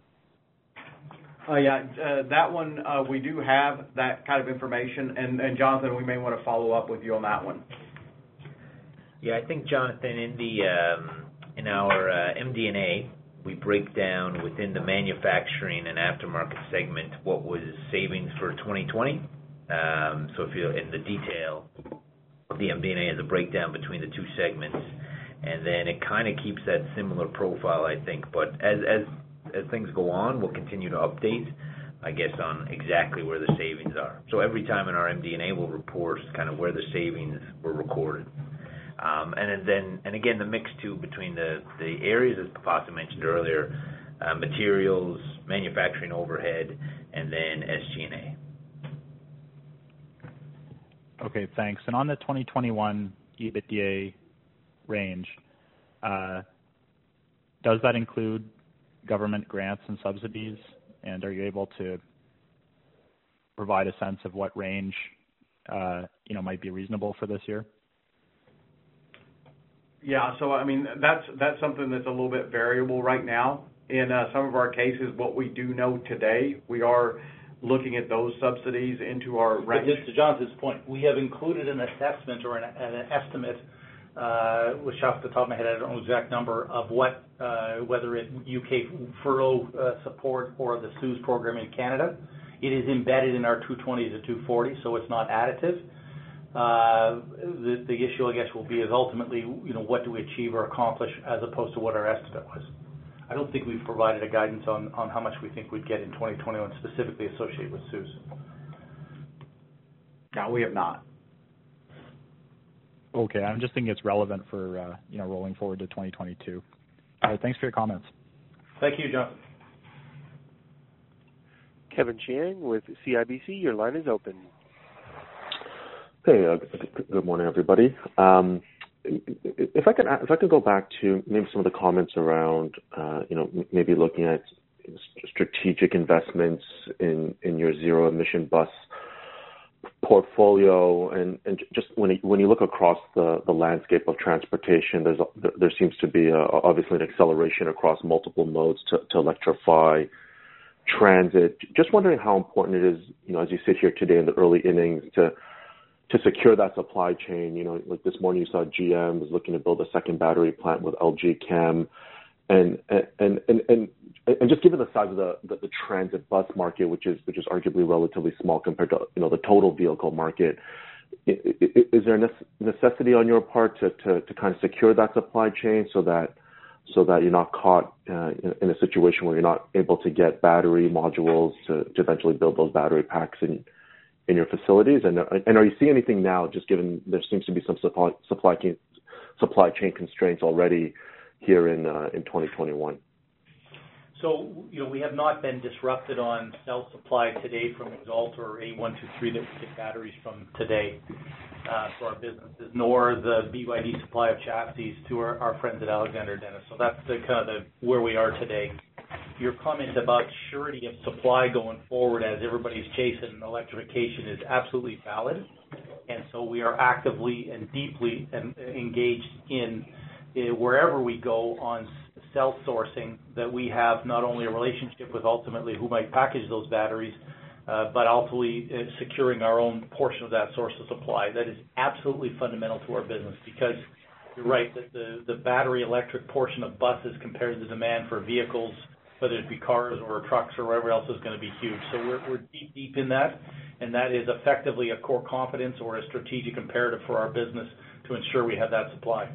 [SPEAKER 4] That one, we do have that kind of information, and Jonathan, we may want to follow up with you on that one.
[SPEAKER 2] Yeah, I think, Jonathan, in our MD&A, we break down within the manufacturing and aftermarket segment what was savings for 2020. So if you're in the detail of the MD&A as a breakdown between the two segments, and then it kind of keeps that similar profile, I think. But as things go on, we'll continue to update, I guess, on exactly where the savings are. So every time in our MD&A, we'll report kind of where the savings were recorded. And again, the mix too between the areas, as Pipasu mentioned earlier, materials, manufacturing overhead, and then SG&A.
[SPEAKER 11] Okay, thanks. And on the 2021 EBITDA range, does that include government grants and subsidies? And are you able to provide a sense of what range might be reasonable for this year?
[SPEAKER 4] Yeah, so I mean that's something that's a little bit variable right now. In some of our cases, what we do know today, we are looking at those subsidies into our range.
[SPEAKER 3] But just to Jonathan's point, we have included an assessment or an estimate, which off the top of my head I don't know the exact number of what, whether it UK furlough support or the CEWS program in Canada. It is embedded in our 220 to 240, so it's not additive. The issue, I guess, will be is ultimately, what do we achieve or accomplish as opposed to what our estimate was. I don't think we've provided a guidance on how much we think we'd get in 2021 specifically associated with CEWS.
[SPEAKER 4] No, we have not.
[SPEAKER 11] Okay, I'm just thinking it's relevant for rolling forward to 2022. All right, thanks for your comments.
[SPEAKER 3] Thank you, Jonathan.
[SPEAKER 1] Kevin Chiang with CIBC, your line is open.
[SPEAKER 12] Hey, good morning, everybody. If I could go back to maybe some of the comments around, maybe looking at strategic investments in your zero emission bus portfolio, and just when you look across the landscape of transportation, there seems to be obviously an acceleration across multiple modes to electrify transit. Just wondering how important it is, as you sit here today in the early innings to secure that supply chain. Like this morning you saw GM was looking to build a second battery plant with LG Chem, and just given the size of the transit bus market, which is arguably relatively small compared to the total vehicle market, is there a necessity on your part to kind of secure that supply chain so that you're not caught in a situation where you're not able to get battery modules to eventually build those battery packs in your facilities? And are you seeing anything now, just given there seems to be some supply chain constraints already here in 2021?
[SPEAKER 3] So, we have not been disrupted on cell supply today from Xalt or A123 that we get batteries from today for our businesses, nor the BYD supply of chassis to our friends at Alexander Dennis. So that's where we are today. Your comment about surety of supply going forward as everybody's chasing electrification is absolutely valid. And so we are actively and deeply engaged in wherever we go on cell sourcing, that we have not only a relationship with ultimately who might package those batteries, but ultimately securing our own portion of that source of supply. That is absolutely fundamental to our business, because you're right that the battery electric portion of buses compared to the demand for vehicles whether it be cars or trucks or whatever else is going to be huge. So we're deep in that, and that is effectively a core competence or a strategic imperative for our business to ensure we have that supply.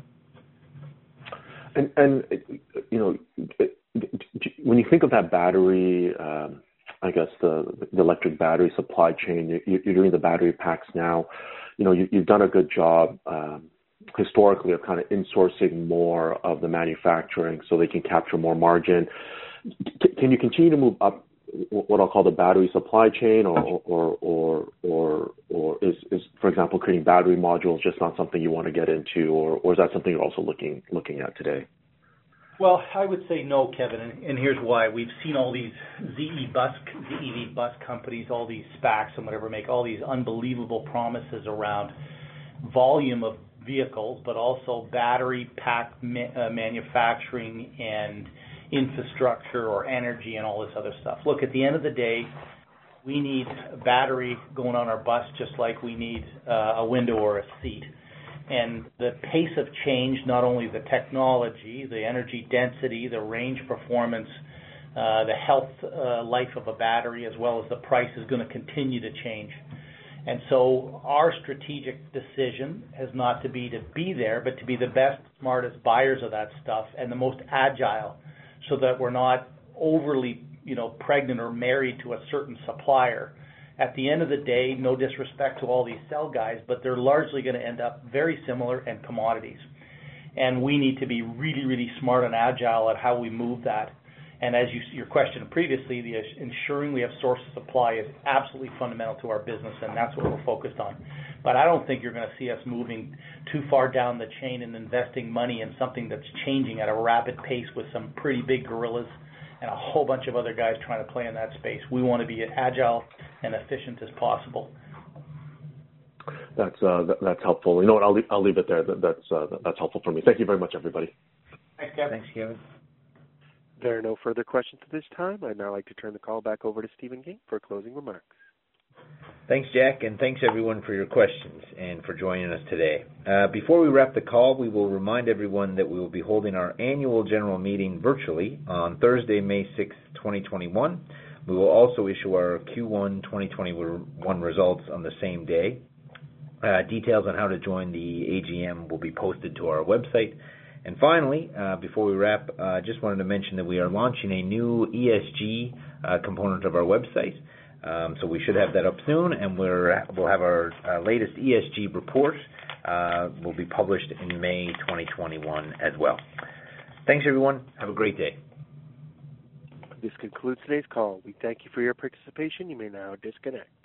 [SPEAKER 12] And you know, when you think of that battery, I guess the electric battery supply chain, you're doing the battery packs now. You know, you've done a good job historically of kind of insourcing more of the manufacturing so they can capture more margin. Can you continue to move up what I'll call the battery supply chain, or is, for example, creating battery modules just not something you want to get into, or is that something you're also looking at today?
[SPEAKER 3] Well, I would say no, Kevin, and here's why. We've seen all these ZEV bus companies, all these SPACs and whatever, make all these unbelievable promises around volume of vehicles, but also battery pack manufacturing and infrastructure or energy and all this other stuff. Look, at the end of the day, we need a battery going on our bus just like we need a window or a seat. And the pace of change, not only the technology, the energy density, the range performance, the health life of a battery, as well as the price, is going to continue to change. And so our strategic decision has not to be there, but to be the best, smartest buyers of that stuff and the most agile, so that we're not overly, pregnant or married to a certain supplier. At the end of the day, no disrespect to all these cell guys, but they're largely going to end up very similar in commodities. And we need to be really, really smart and agile at how we move that. And as your question previously, ensuring we have source of supply is absolutely fundamental to our business, and that's what we're focused on. But I don't think you're going to see us moving too far down the chain and investing money in something that's changing at a rapid pace with some pretty big gorillas and a whole bunch of other guys trying to play in that space. We want to be as agile and efficient as possible.
[SPEAKER 12] That's helpful. You know what? I'll leave it there. That's helpful for me. Thank you very much, everybody.
[SPEAKER 3] Thanks, Kevin.
[SPEAKER 2] Thanks, Kevin.
[SPEAKER 1] There are no further questions at this time. I'd now like to turn the call back over to Stephen King for closing remarks.
[SPEAKER 2] Thanks, Jack, and thanks everyone for your questions and for joining us today. Before we wrap the call, we will remind everyone that we will be holding our annual general meeting virtually on Thursday, May 6, 2021. We will also issue our Q1 2021 results on the same day. Details on how to join the AGM will be posted to our website. And finally, before we wrap, just wanted to mention that we are launching a new ESG component of our website. So we should have that up soon, and we'll have our latest ESG report will be published in May 2021 as well. Thanks, everyone. Have a great day.
[SPEAKER 1] This concludes today's call. We thank you for your participation. You may now disconnect.